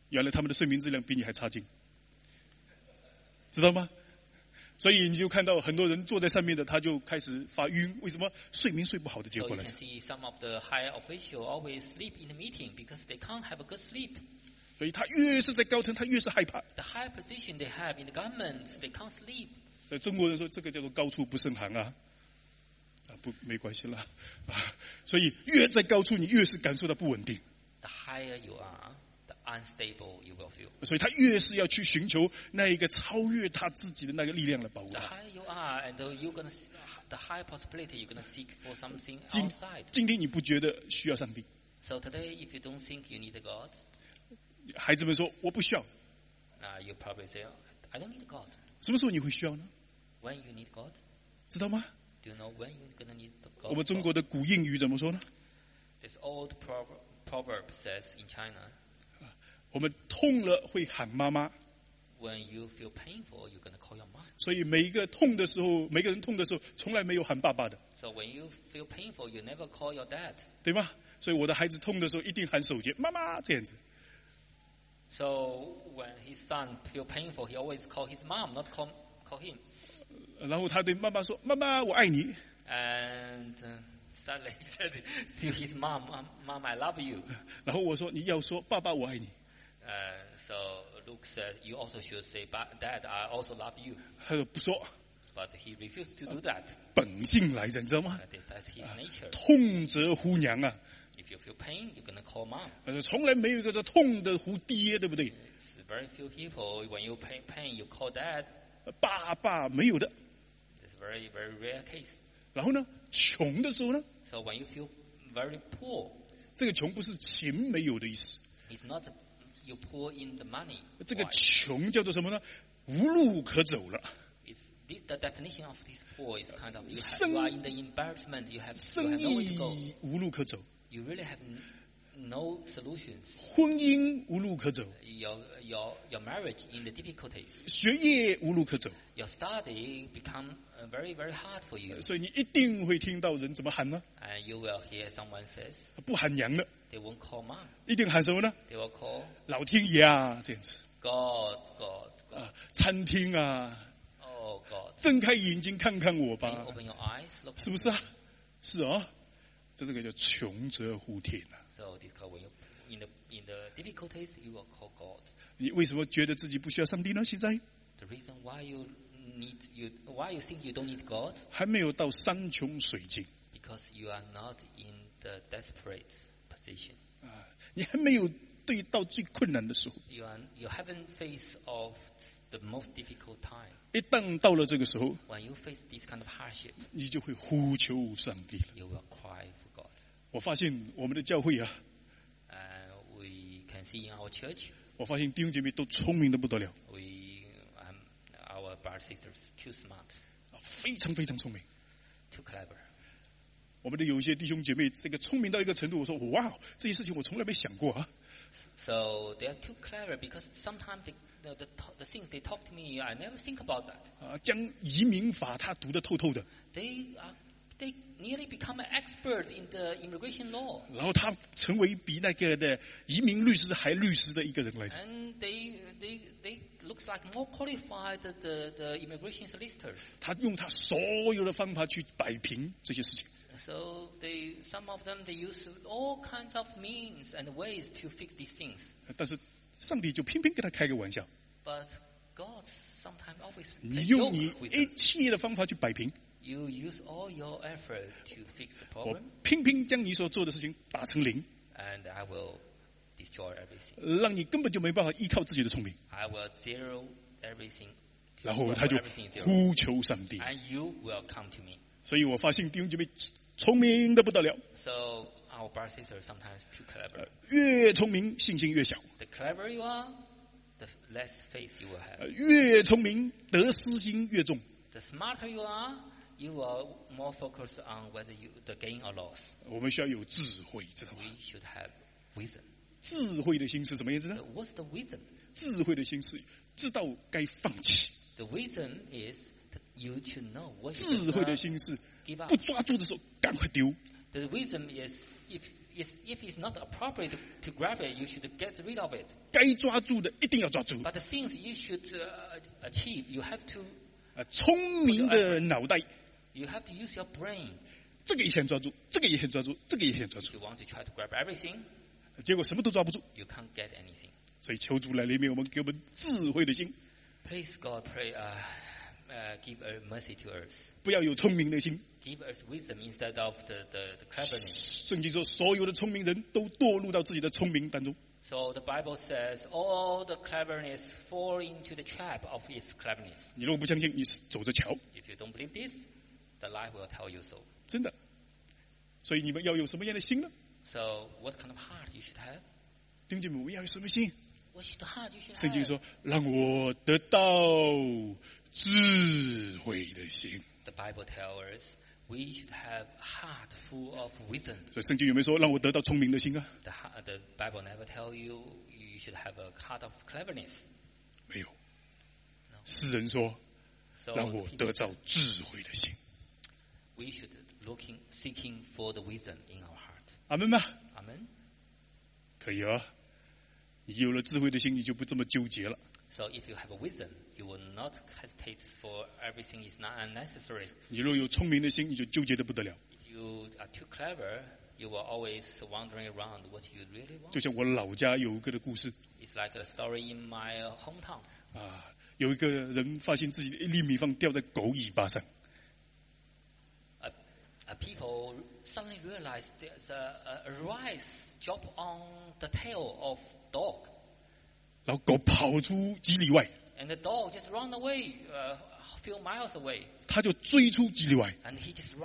原来他们的睡眠质量比你还差劲，知道吗？所以你就看到很多人坐在上面的，他就开始发晕。为什么？睡眠睡不好的结 So 果 you 来 can 着。 see some of the higher officials always sleep in the meeting because they can't have a good sleep. 所以他越是在高层，他越是害怕。 The higher position they have in the government, they can't sleep. 中国人说这个叫做高处不胜寒啊，不没关系啦啊。所以越在高处，你越是感受到不稳定。 The higher you are, the unstable you will feel. 所以他越是要去寻求那一个超越他自己的那个力量来保护 The 他。 higher you are, and you're gonna, the higher possibility you're gonna seek for something 今 outside. 今天你不觉得需要上帝？ So today, if you don't think you need a God, 孩子们说我不需要， you probably say, I don't need God. 什么时候你会需要呢？ When you need God? 知道吗？ Do you know when you're gonna need the God? 我们中国的古谚语怎么说呢？ This old proverb says in China, 我们痛了会喊妈妈， when you feel painful, you're gonna call your mom. 所以每一个痛的时候，每个人痛的时候，从来没有喊爸爸的， So when you feel painful, you never call your dad. 对吗？所以我的孩子痛的时候，一定喊手节妈妈这样子。 So when his son feel painful, he always call his mom, not call him. 然后他对妈妈说：“妈妈，我爱你。 And sadly, he said to his mom, "Mom, I love you." ” 然后我说：“你要说爸爸，我爱你。 So Luke said, "You also should say, Dad, I also love you." ” 他说不说， But he refused to do that. 本性来着，你知道吗？ This is his nature. 痛则呼娘啊， If you feel pain, you're gonna call mom. 从来没有一个叫痛的呼爹，对不对？ It's very few people. When you pain, you call dad. 爸爸没有的。 It's very rare case. 然后呢，穷的时候呢， So when you feel very poor, 这个穷不是钱没有的意思， it's not you pour in the money. 这个 Why? 穷叫做什么呢？无路可走了， The definition of this poor is kind of you 生- are in the embarrassment. You have 生 nowhere to go. 意无路可走， You really have no solutions. 婚姻无路可走， Your marriage in the difficulties. 学业无路可走， Your study become very hard for you. 所以你一定会听到人怎么喊呢？ And you will hear someone says 不喊娘的， they won't call mom. 一定喊什么呢？ They will call 老天爷啊，这样子 God. 啊，餐厅啊， Oh God. 睁开眼睛看看我 Can you 吧， open your eyes? Look. 是不是啊？是啊，这个叫穷则呼天啊。 So this called when you in the difficulties you will call God. 你为什么觉得自己不需要上帝呢？现在 The reason why you think you don't need God 还没有到山穷水尽 because you are not in the desperate position. 啊，你还没有对到最困难的时候。 You haven't faced of the most difficult time. 一旦到了这个时候， When you face this kind of hardship, 你就会呼求上帝了。 you will cry for God. 我发现我们的教会啊， We can see in our church, 我发现弟兄姐妹都聪明的不得了， our brothers sisters too smart, 非常非常聪明。 too clever. 我们的有一些弟兄姐妹，这个聪明到一个程度，我说哇，这些事情我从来没想过啊。 So they are too clever because sometimes the things they talk to me, I never think about that. 啊，将移民法他读得透透的， They nearly become an expert in the immigration law, 然后他成为比那个的移民律师还律师的一个人来着。 and they looks like more qualified than the immigration solicitors. 他用他所有的方法去摆平这些事情。 So some of them they use all kinds of means and ways to fix these things. 但是上帝就偏偏跟他开个玩笑， But God sometimes always 你 play 用 joke 你 with 一 them. 切的方法去摆平， You use all your effort to fix the 我 problem, 偏偏将你所做的事情打成零， and I will destroy everything. 让你根本就没办法依靠自己的聪明。 I will zero everything. 然后他就 everything zero. 呼求上帝。 And you will come to me. 所以我发现弟兄姐妹聪明的不得了， So our brothers and sisters sometimes too clever. 越聪明信心越小， The clever you are, the less faith you will have. 越聪明得失心越重。 The smarter you are, you are more focused on whether the gain or loss. 我们需要有智慧，知道吗？ We should have wisdom. 智慧的心是什么意思呢 So？ what's the wisdom? 智慧的心是知道该放弃， The wisdom is that you should know what 智 you 慧的 deserve. 心是 Give up. 不抓住的时候赶快丢。 The wisdom is if if it's not appropriate to grab it, you should get rid of it. 该抓住的一定要抓住。 But the things you should achieve, you have to 聪明的脑袋， you have to use your brain. 这个也想抓住，这个也想抓住，这个也想抓住， You want to try to grab everything, 结果什么都抓不住。 you can't get anything. 所以求主来怜悯我们，给我们智慧的心， Please God, pray, give mercy to us. 不要有聪明的心。 Give us wisdom instead of the cleverness. 圣经说，所有的聪明人都堕入到自己的聪明当中。 So the Bible says all the cleverness fall into the trap of its cleverness. 你如果不相信，你走着瞧， If you don't believe this, the life will tell you so. 真的。所以你们要有什么样的心呢？ So what kind of heart you should have? 弟兄姐妹，我们要有什么心？ What should the heart you should 圣经 have? 说，让我得到智慧的心。 The Bible tells us we should have a heart full of wisdom. 所以圣经有没有说让我得到聪明的心啊？ The Bible never tells you you should have a heart of cleverness. 没有。诗人说， So 让我得到智慧的心。 we should seeking for the wisdom in our heart. 阿门吗？ Amen. 可以啊。你有了智慧的心，你就不这么纠结了。 So if you have a wisdom, you will not hesitate for everything is not unnecessary. 你若有聪明的心，你就纠结的不得了。 If you are too clever, you will always wandering around what you really want. 就像我老家有一个的故事 It's like a story in my hometown. 啊，有一个人发现自己的一粒米饭掉在狗尾巴上， People suddenly realize there's a rice drop on the tail of dog. 然后狗跑出几里外， And the dog just run away a few miles away. 他就追出几里外。 And he just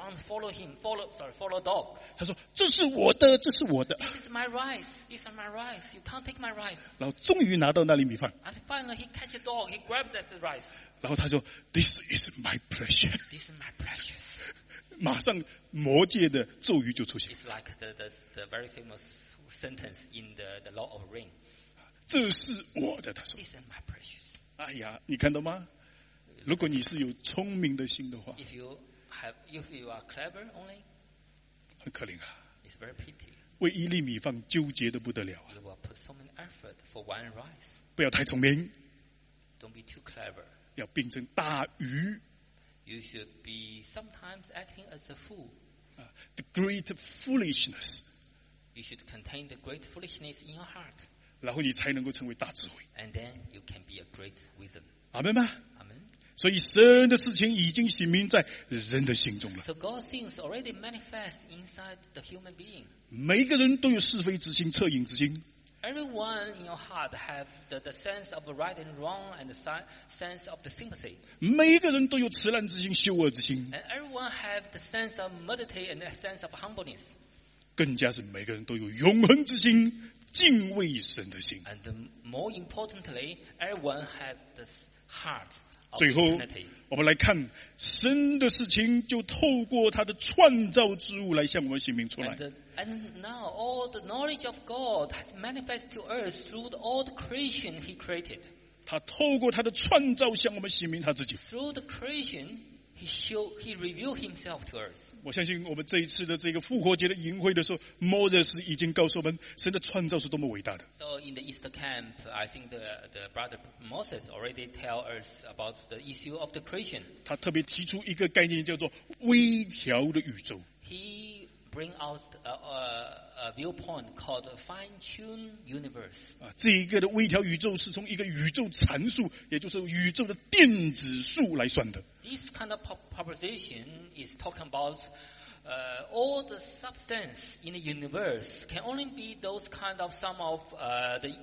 follow dog. 他说：“这是我的，这是我的。 This is my rice. These are my rice. You can't take my rice. ” 然后终于拿到那粒米饭， And finally he catch a dog. He grabbed that rice. 然后他说 ：“This is my pleasure。 This is my precious. ” 马上魔界的咒语就出现， It's like the very famous sentence in the Lord of the Ring. 这是我的。他说 This is my precious.：“ 哎呀，你看到吗？如果你是有聪明的心的话， If you are clever only, 很可怜啊， it's very pity. 为一粒米饭纠结的不得了啊！ You will put so many effort for one rice. 不要太聪明， Don't be too clever. 要变成大鱼 You should be sometimes acting as a fool. 啊 ，the great foolishness， You should contain the great foolishness in your heart. 然后你才能够成为大智慧。 And then you can be a great wisdom. 阿门吗？ Amen. 所以神的事情已经显明在人的心中了。 So God's things already manifest inside the human being. 每一个人都有是非之心、恻隐之心。 Everyone in your heart have the sense of the right and wrong and the sense of the sympathy. 每一个人都有慈难之心、羞恶之心， And everyone have the sense of modesty and the sense of humbleness. 更加是每个人都有永恒之心、敬畏神的心。 And more importantly, everyone have the heart of 最后 eternity. 我们来看神的事情，就透过他的创造之物来向我们显明出来。 And now all the knowledge of God has manifested to us through all the creation He created. 他透过他的创造向我们显明他自己。 Through the creation, He revealed Himself to us. 我相信我们这一次的这个复活节的营会的时候，摩西已经告诉我们，神的创造是多么伟大的。 So in the Easter camp, I think the brother Moses already tell us about the issue of the creation. 他特别提出一个概念，叫做微调的宇宙。 He bring out a viewpoint called a fine-tuned universe. 这一个的微调宇宙是从一个宇宙参数，也就是宇宙的电子数来算的。 This kind of proposition is talking about all the substance in the universe can only be those kind of some of the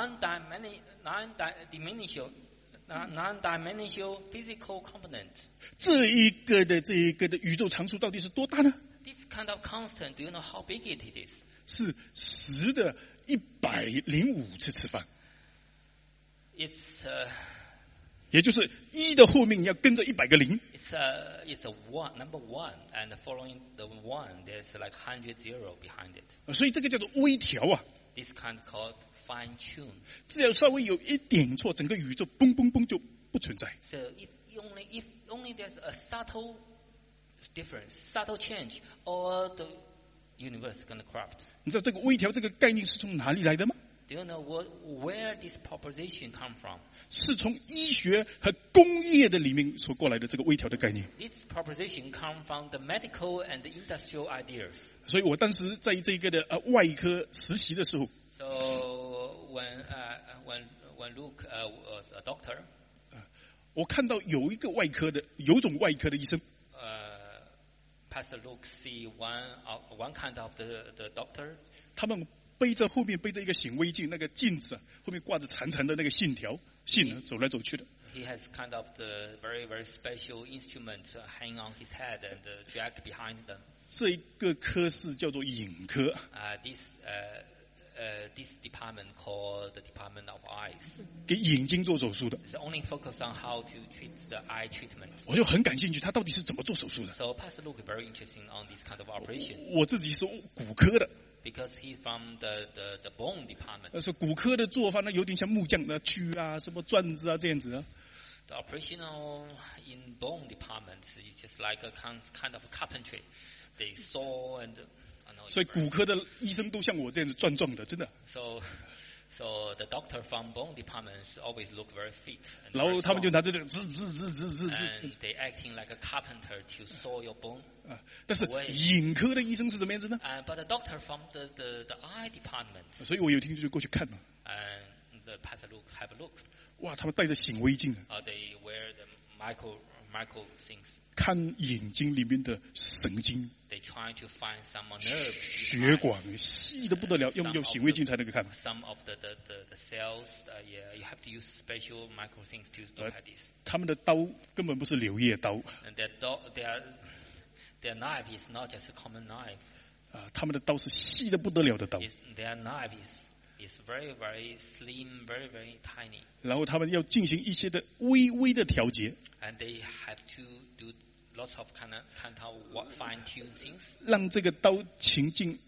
non-dimensional physical component. 这一个的宇宙常数到底是多大呢？ This kind of constant, do you know how big it is? 是10的105次次方， It's 也就是1的后面你要跟着100个零。 it's a number one, and following the one, there's like 100 zero behind it. 所以这个叫做微调啊。 This kind called fine-tune. 只要稍微有一点错，整个宇宙嘣嘣嘣就不存在。 So if only there's a subtle difference, subtle change, or the universe is going to corrupt. 你知道这个微调这个概念是从哪里来的吗？ Do you know where this proposition come from? 是从医学和工业的里面所过来的这个微调的概念。 This proposition come from the medical and the industrial ideas. 所以我当时在这个的外科实习的时候， So when Luke was a doctor, 我看到有种外科的医生， Pastor Luke see one kind of the doctor. 他们后面背着一个显微镜，那个镜子后面挂着长长的那个信走来走去的。 He has kind of the very, very special instrument hanging on his head and drag behind them. 这个科室叫做眼科。 This department called the Department of Eyes. 给眼睛做手术的。 It's only focused on how to treat the eye treatment. 我就很感兴趣，他到底是怎么做手术的？ So Pastor Luke is very interested on this kind of operation 我自己是骨科的， because he's from the bone department. 是骨科的做法呢，有点像木匠的锯啊、什么钻子啊这样子啊。 The operational in bone department is just like a kind of carpentry. They saw and 所以骨科的医生都像我这样子壮壮的，真的。 So the doctor from bone departments always look very fit. 然后他们就拿着这个 And they acting like a carpenter to saw your bone. 啊，但是眼科的医生是什么样子呢？ But the doctor from the eye department. 所以我有听就过去看了。 And the Pastor Luke have a look. 哇，他们戴着显微镜， They wear the micro things. 看眼睛里面的神经、 They try to find some nerve. 血管，细的不得了，用显微镜才能够看。 Some of the cells, you have to use special micro things to look at this. 他们的刀根本不是柳叶刀， And their knife is not just a common knife. 啊，他们的刀是细的不得了的刀。 Their knife is very, very slim, very, very tiny. 然后他们要进行一些的微的调节， And they have to do lots of kind of fine tune things. 让这个刀情进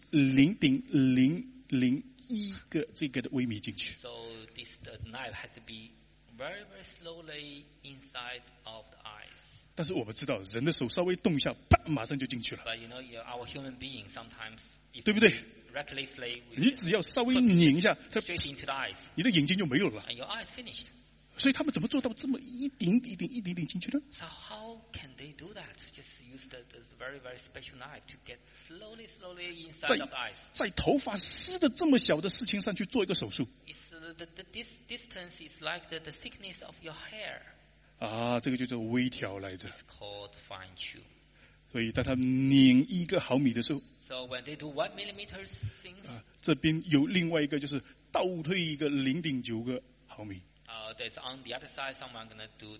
0.001个这个的微米进去。 So the knife has to be very, very slowly inside of the eyes. 但是我们知道，人的手稍微动一下，啪，马上就进去了， But our human being sometimes, if 对不对？ recklessly, we 你只要稍微拧一下，它 straight into the eyes, 你的眼睛就没有了。 and your eyes finished. 所以他们怎么做到这么一点点进去呢？ So how can they do that? Just use the very, very special knife to get slowly inside of the eyes. 在头发丝的这么小的事情上去做一个手术 This distance is like the thickness of your hair. 啊，这个就叫微调来着。 It's called fine tune. 所以当他拧1个毫米的时候， So when they do 1 millimeter things, 这边有另外一个就是倒退一个0.9个毫米。 there's on the other side someone gonna do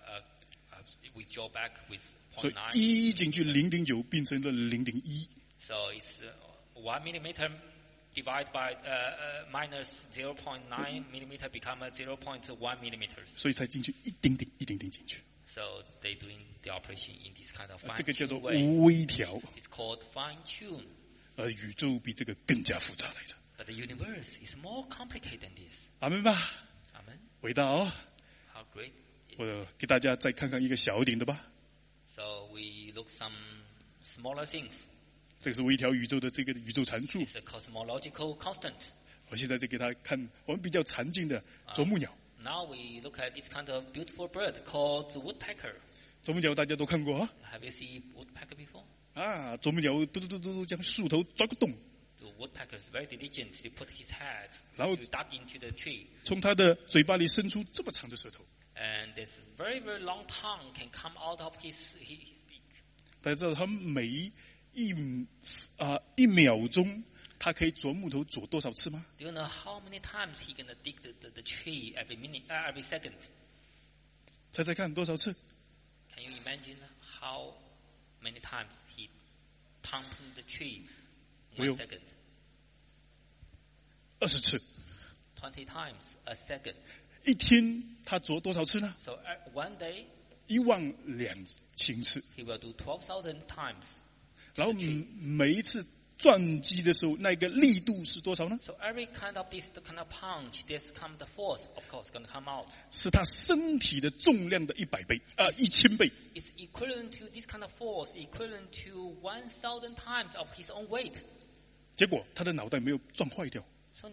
withdraw back with 所以 0.9. 1进去0.9变成了0.1。 So it's 1 millimeter divided by minus 0.9 millimeter become a 0.1 millimeters. 所以才进去一点点进去。 So they doing the operation in this kind of 这个叫做 fine tune way. 微调， It's called fine tune. 而宇宙比这个更加复杂来着。 But the universe is more complicated than this. 阿门吧， Amen. 伟大哦！ How great. 我给大家再看看一个小一点的吧。 So we look some smaller things. 这个是微调宇宙的这个宇宙参数。 It's a cosmological constant. 我现在再给大家看我们比较常见的啄木鸟。 Now we look at this kind of beautiful bird called the woodpecker. 啄木鸟大家都看过啊， Have you seen woodpecker before? 啊，啄木鸟嘟将树头钻个洞， The woodpecker is very diligent to put his head 然后 to dug into the tree. 从它的嘴巴里伸出这么长的舌头。 And this very, very long tongue can come out of his beak. 大家知道它每一秒钟它可以啄木头啄多少次吗？ Do you know how many times he gonna dig the tree every minute, every second? 猜猜看多少次？ Can you imagine how many times he pumping the tree 我有 1 second? 20次。 20 times a second. 一天它啄多少次呢？ So one day 12000次。 he will do 12,000 times. 然后每一次撞击的时候，那个力度是多少呢？ So every kind of this kind of punch, this kind of force, of course, gonna come out. 是他身体的重量的100倍，1000倍。 It's equivalent to this kind of force, equivalent to 1,000 times of his own weight. 结果他的脑袋没有撞坏掉。 So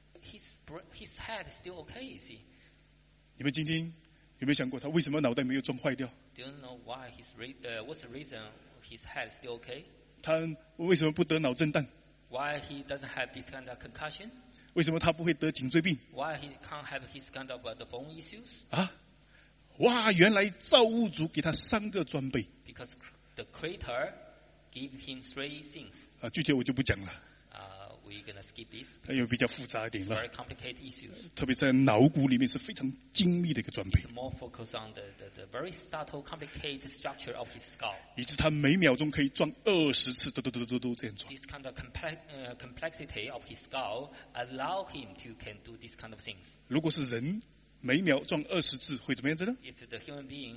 his head is still okay, you see. 你们今天有没有想过，他为什么脑袋没有撞坏掉？ Do you know why what's the reason his head is still okay? 他为什么不得脑震荡？ Why he doesn't have this kind of concussion? 为什么他不会得颈椎病？ Why he can't have his kind of the bone issues? 啊，哇！原来造物主给他3个装备 Because the Creator gave him 3 things. 啊，具体我就不讲了， We're gonna skip this. 因为比较复杂一点 It's 了。 very complicated issues. 特别在脑骨里面是非常精密的一个装备， It's more focused on the very subtle, complicated structure of his skull. 以致他每秒钟可以撞20次，都这样撞。 This kind of complexity of his skull allow him to can do this kind of things. 如果是人，每秒撞20次会怎么样子呢？ If the human being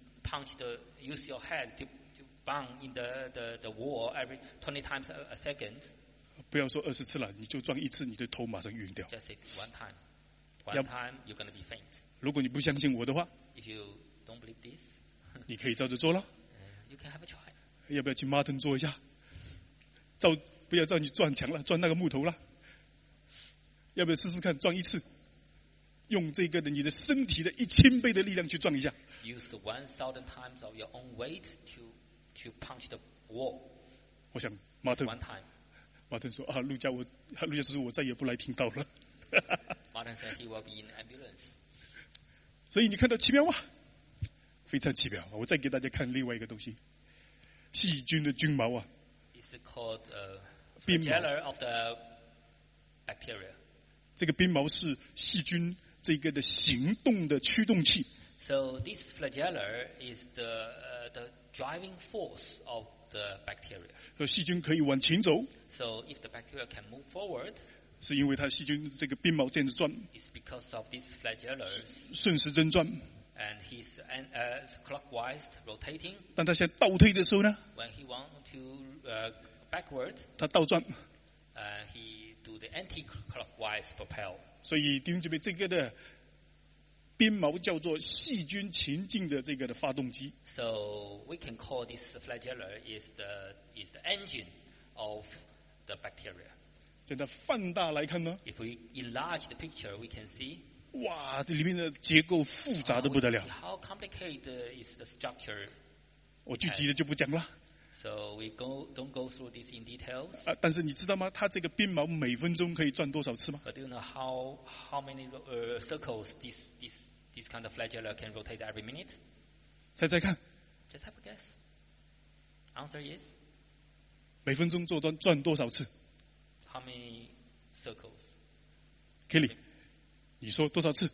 use your head to bang in the wall every 20 times a second, 不要说20次了，你就撞1次，你的头马上晕掉。 just it one time. One Yep. time you're gonna be faint. 如果你不相信我的话， If you don't believe this, 你可以照着做了。 you can have a try. 要不要请马腾做一下？不要照你撞墙了，撞那个木头了。要不要试试看撞1次？用这个你的身体的1000倍的力量去撞一下。 Use the 1,000 times of your own weight to punch the wall 我想马腾 one time. 说啊，陆家师傅，我再也不来听到了。 Martin said he will be in ambulance. 所以你看到奇妙吗？非常奇妙。我再给大家看另外一个东西，细菌的菌毛啊， It's called 鞭毛。 flagella of the bacteria. 这个鞭毛是细菌这个的行动的驱动器。 So this flagella is the driving force of the bacteria. 细菌可以往前走， So if the bacteria can move forward, 是因为它细菌这个鞭毛这样子转， it's because of this flagella 顺时针转。 and he's clockwise rotating. 当它想倒退的时候呢， When he want to backward, 它倒转。 he do the anti-clockwise propel. 所以弟兄姐妹，这个的鞭毛叫做细菌前进的这个的发动机。 So we can call this flagella is the engine of the bacteria. 现在放大来看呢， If we enlarge the picture, we can see 哇，这里面的结构复杂的不得了。 how complicated is the structure. 我具体的就不讲了 So we don't go through this in details. 啊。但是你知道吗？它这个鞭毛每分钟可以转多少次吗？ But do you know how many circles this kind of flagella can rotate every minute? 猜猜看， Just have a guess. Answer is 每分钟转多少次 how many circles? ？Kelly， 你说多少次？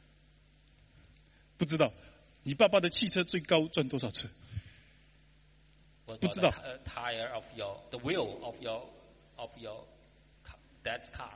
不知道。你爸爸的汽车最高转多少次？ What 不 about 知 the 道。 tire of the wheel of your dad's car?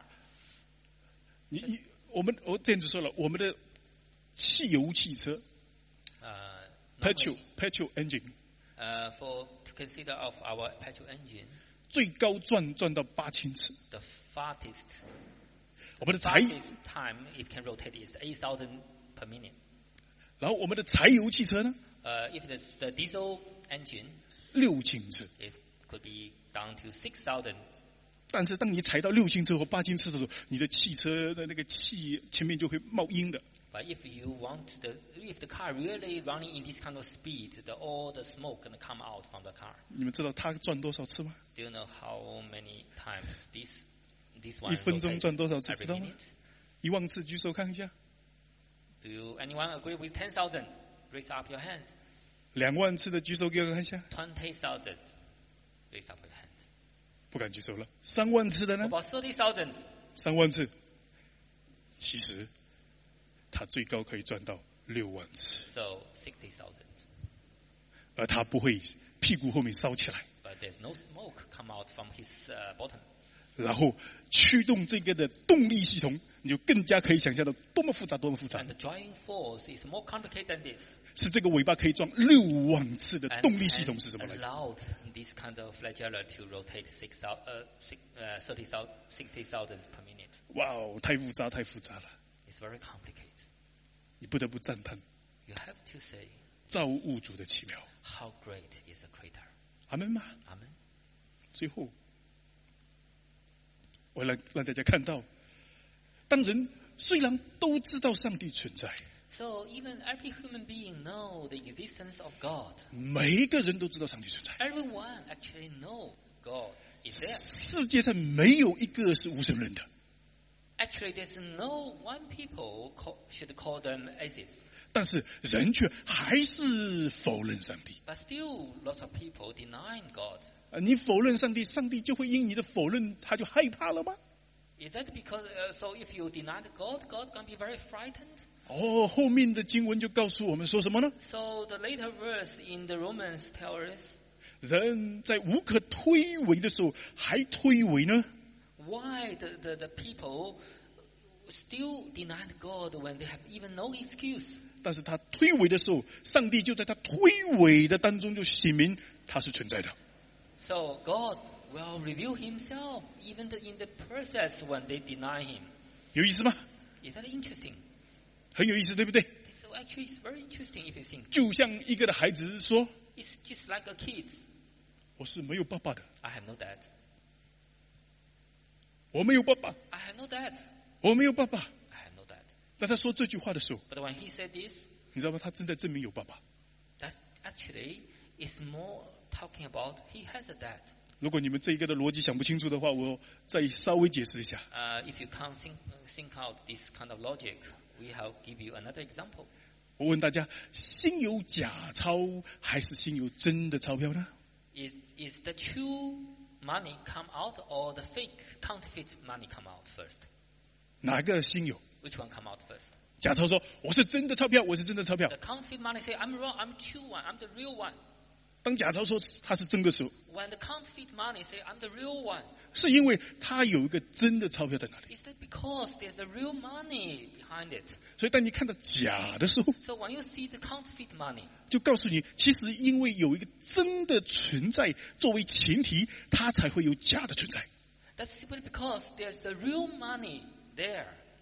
我这样子说了，我们的汽油汽车 Normally, petrol engine to consider of our petrol engine, 最高转到8000次。 the fastest 我们的柴， time it can rotate is 8,000 per minute. 然后我们的柴油汽车呢 If the diesel engine, ，6000次。 it could be down to 6,000. 但是当你踩到6000次或8000次的时候，你的汽车的那个气前面就会冒烟的。 But if the car really running in this kind of speed, all the smoke gonna come out from the car. 你们知道它转多少次吗？ Do you know how many times this one 1分钟 rotates 转多少次？知 every 道吗 minute? ？10000次，举手看一下。 Do anyone agree with 10,000? Raise up your hand. 20000次的举手给我看一下。 20,000. Raise up your hand. 不敢举手了。30000次的呢 About 30,000. ？30000次。其实它最高可以转到60000次， So 60,000. 而它不会屁股后面烧起来， But there's no smoke come out from his bottom. 然后驱动这个的动力系统，你就更加可以想象到多么复杂，多么复杂 And。the driving force is more complicated than this. 是这个尾巴可以转60000次的 And 动力系统是什么来着？ allowed this kind of flagella to rotate 60,000 per minute. 哇哦，太复杂，太复杂了！ It's very complicated. 你不得不赞叹 You have to say 造物主的奇妙。 how great is the Creator. 阿门吗？ Amen. 最后， 我让大家看到，当人虽然都知道上帝存在， So even every human being know the existence of God. 每一个人都知道上帝存在， Everyone actually know God is there. 世界上没有一个是无神论的。 Actually, there's no one people should call them atheists. 但是人却还是否认上帝。 But still, lots of people denying God. 你否认上帝，上帝就会因你的否认，他就害怕了吗？ Is that because, so if you deny God, God gonna be very frightened? 后面的经文就告诉我们说什么呢？ So the later verse in the Romans tell us, 人在无可推诿的时候还推诿呢？ why the people still denied God when they have even no excuse. 但是他推诿的时候，上帝就在他推诿的当中就显明他是存在的。 So God will reveal himself even in the process when they deny him. 有意思吗？ Is that interesting? 很有意思，对不对？ So actually it's very interesting if you think. 就像一个的孩子说 It's just like a kid. 我是没有爸爸的， I have no dad. 我没有爸爸， I have no dad. 我没有爸爸。 I have no dad. 当他说这句话的时候， But when he said this, 你知道吗？他正在证明有爸爸。 that actually is more talking about he has a dad. 如果你们这一个的逻辑想不清楚的话，我再稍微解释一下。 If you can't think out this kind of logic, we have give you another example. 我问大家，心有假钞还是心有真的钞票呢？ Is the true money come out or the fake counterfeit money come out first? 哪个心有？ Which one come out first? 假钞说我是真的钞票，我是真的钞票。 The counterfeit money say, I'm wrong, I'm true one, I'm the real one. 当假钞说他是真的时候， When the counterfeit money say, I'm the real one. 是因为他有一个真的钞票在那里。 Is that because there's a real money behind it? 所以当你看到假的时候， So when you see the counterfeit money, 就告诉你，其实因为有一个真的存在作为前提，它才会有假的存在。 that's simply because there's a real money there.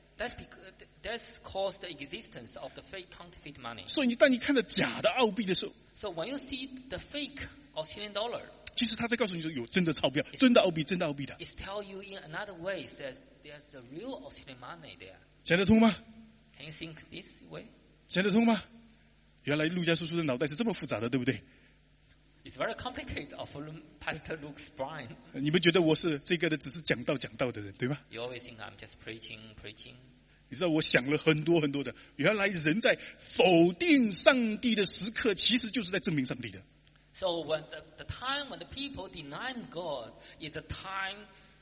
That's caused the existence of the fake counterfeit money. 所以当你看到假的澳币的时候， So when you see the fake Australian dollar, 其实他在告诉你说有真的钞票，真的澳币，真的澳币的， it tells you in another way says there's a real Australian money there. 讲得通吗？ Can you think this way? 讲得通吗？原来陆家叔叔的脑袋是这么复杂的，对不对？ It's very complicated of Pastor Luke's brain. 你们觉得我是这个的只是讲道的人，对吧？ You always think I'm just preaching. 你知道我想了很多很多的，原来人在否定上帝的时刻，其实就是在证明上帝的。 So when the time when the people deny God is the time,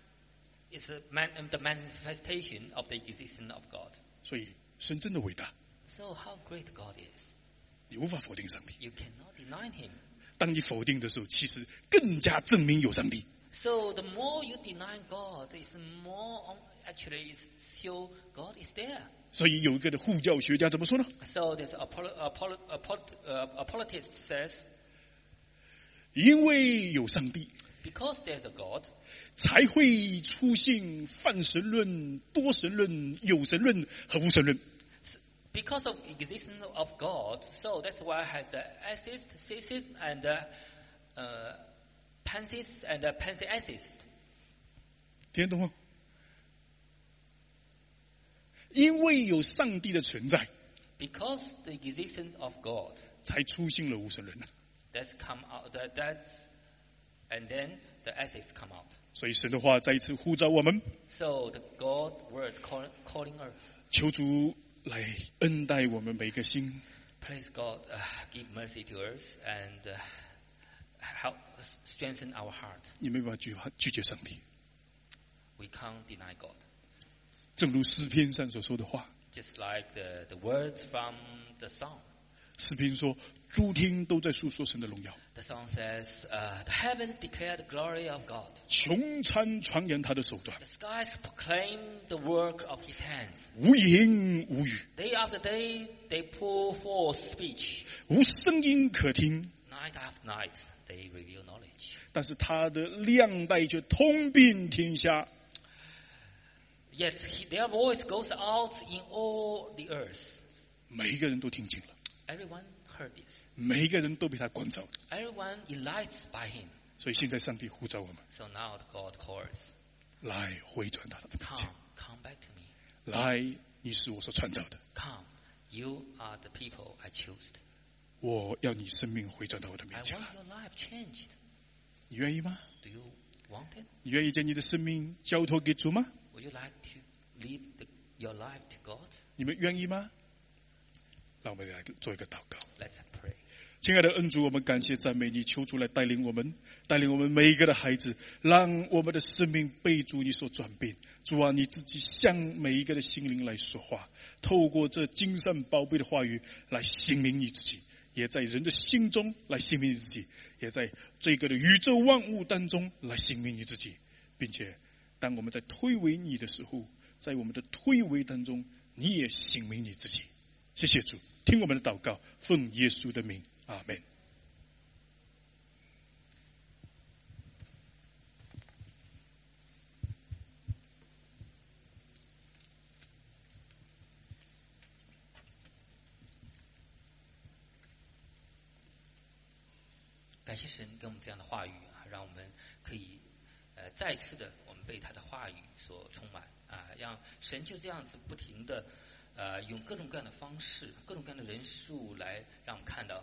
is the manifestation of the existence of God. 所以神真的伟大， So how great God is. 你无法否定上帝。 You cannot deny him. 当你否定的时候，其实更加证明有上帝。 So the more you deny God, it's more actually it show God is there. 所以有一个的护教学家怎么说呢？ So there's a politics says, 因为有上帝， because there's a God, 才会出现泛神论、多神论、有神论和无神论。 because of existence of God, so that's why it has atheist, theist, and pantheist and pantheist. 听得懂吗？因为有上帝的存在， Because the existence of God, 才出现了无神论。 that's come out. And then the atheists come out. 所以神的话再一次呼召我们， So the God word calling us. 求主来恩待我们每个心。 Praise God, give mercy to us and help strengthen our heart. 你没办法拒绝上帝， We can't deny God. 正如诗篇上所说的话。 Just like the words from the song. 诗篇说，诸天都在述说神的荣耀， The song says, the heavens declare the glory of God. 穹苍传扬他的手段， The skies proclaim the work of his hands. 无言无语， Day after day, they pour forth speech. 无声音可听。 Night after night, they reveal knowledge. 但是他的亮带却通遍天下。 Yet their voice goes out in all the earth. 每一个人都听见了， Everyone heard this. 每一个人都被他光照。 Everyone delights by him. 所以现在上帝呼召我们， So now God calls. 来回转到他的面前。 Come back to me. 来，你是我所创造的， Come, you are the people I chose. 我要你生命回转到我的 I 面前 want 了。 your life changed. 你愿意吗？ Do you want it? 你愿意将你的生命交托给主吗？ Would you like to leave your life to God? 你们愿意吗？让我们来做一个祷告。 Let's pray. 亲爱的恩主，我们感谢赞美你，求主来带领我们每一个的孩子，让我们的生命被主你所转变。主啊，你自己向每一个的心灵来说话，透过这金山宝贝的话语来显明你自己，也在人的心中来显明你自己，也在这个的宇宙万物当中来显明你自己，并且当我们在推诿你的时候，在我们的推诿当中，你也显明你自己。谢谢主，听我们的祷告，奉耶稣的名，阿们。 感谢神给我们这样的话语啊，让我们可以再次的我们被他的话语所充满啊，让神就这样子不停的用各种各样的方式、各种各样的人数来让我们看到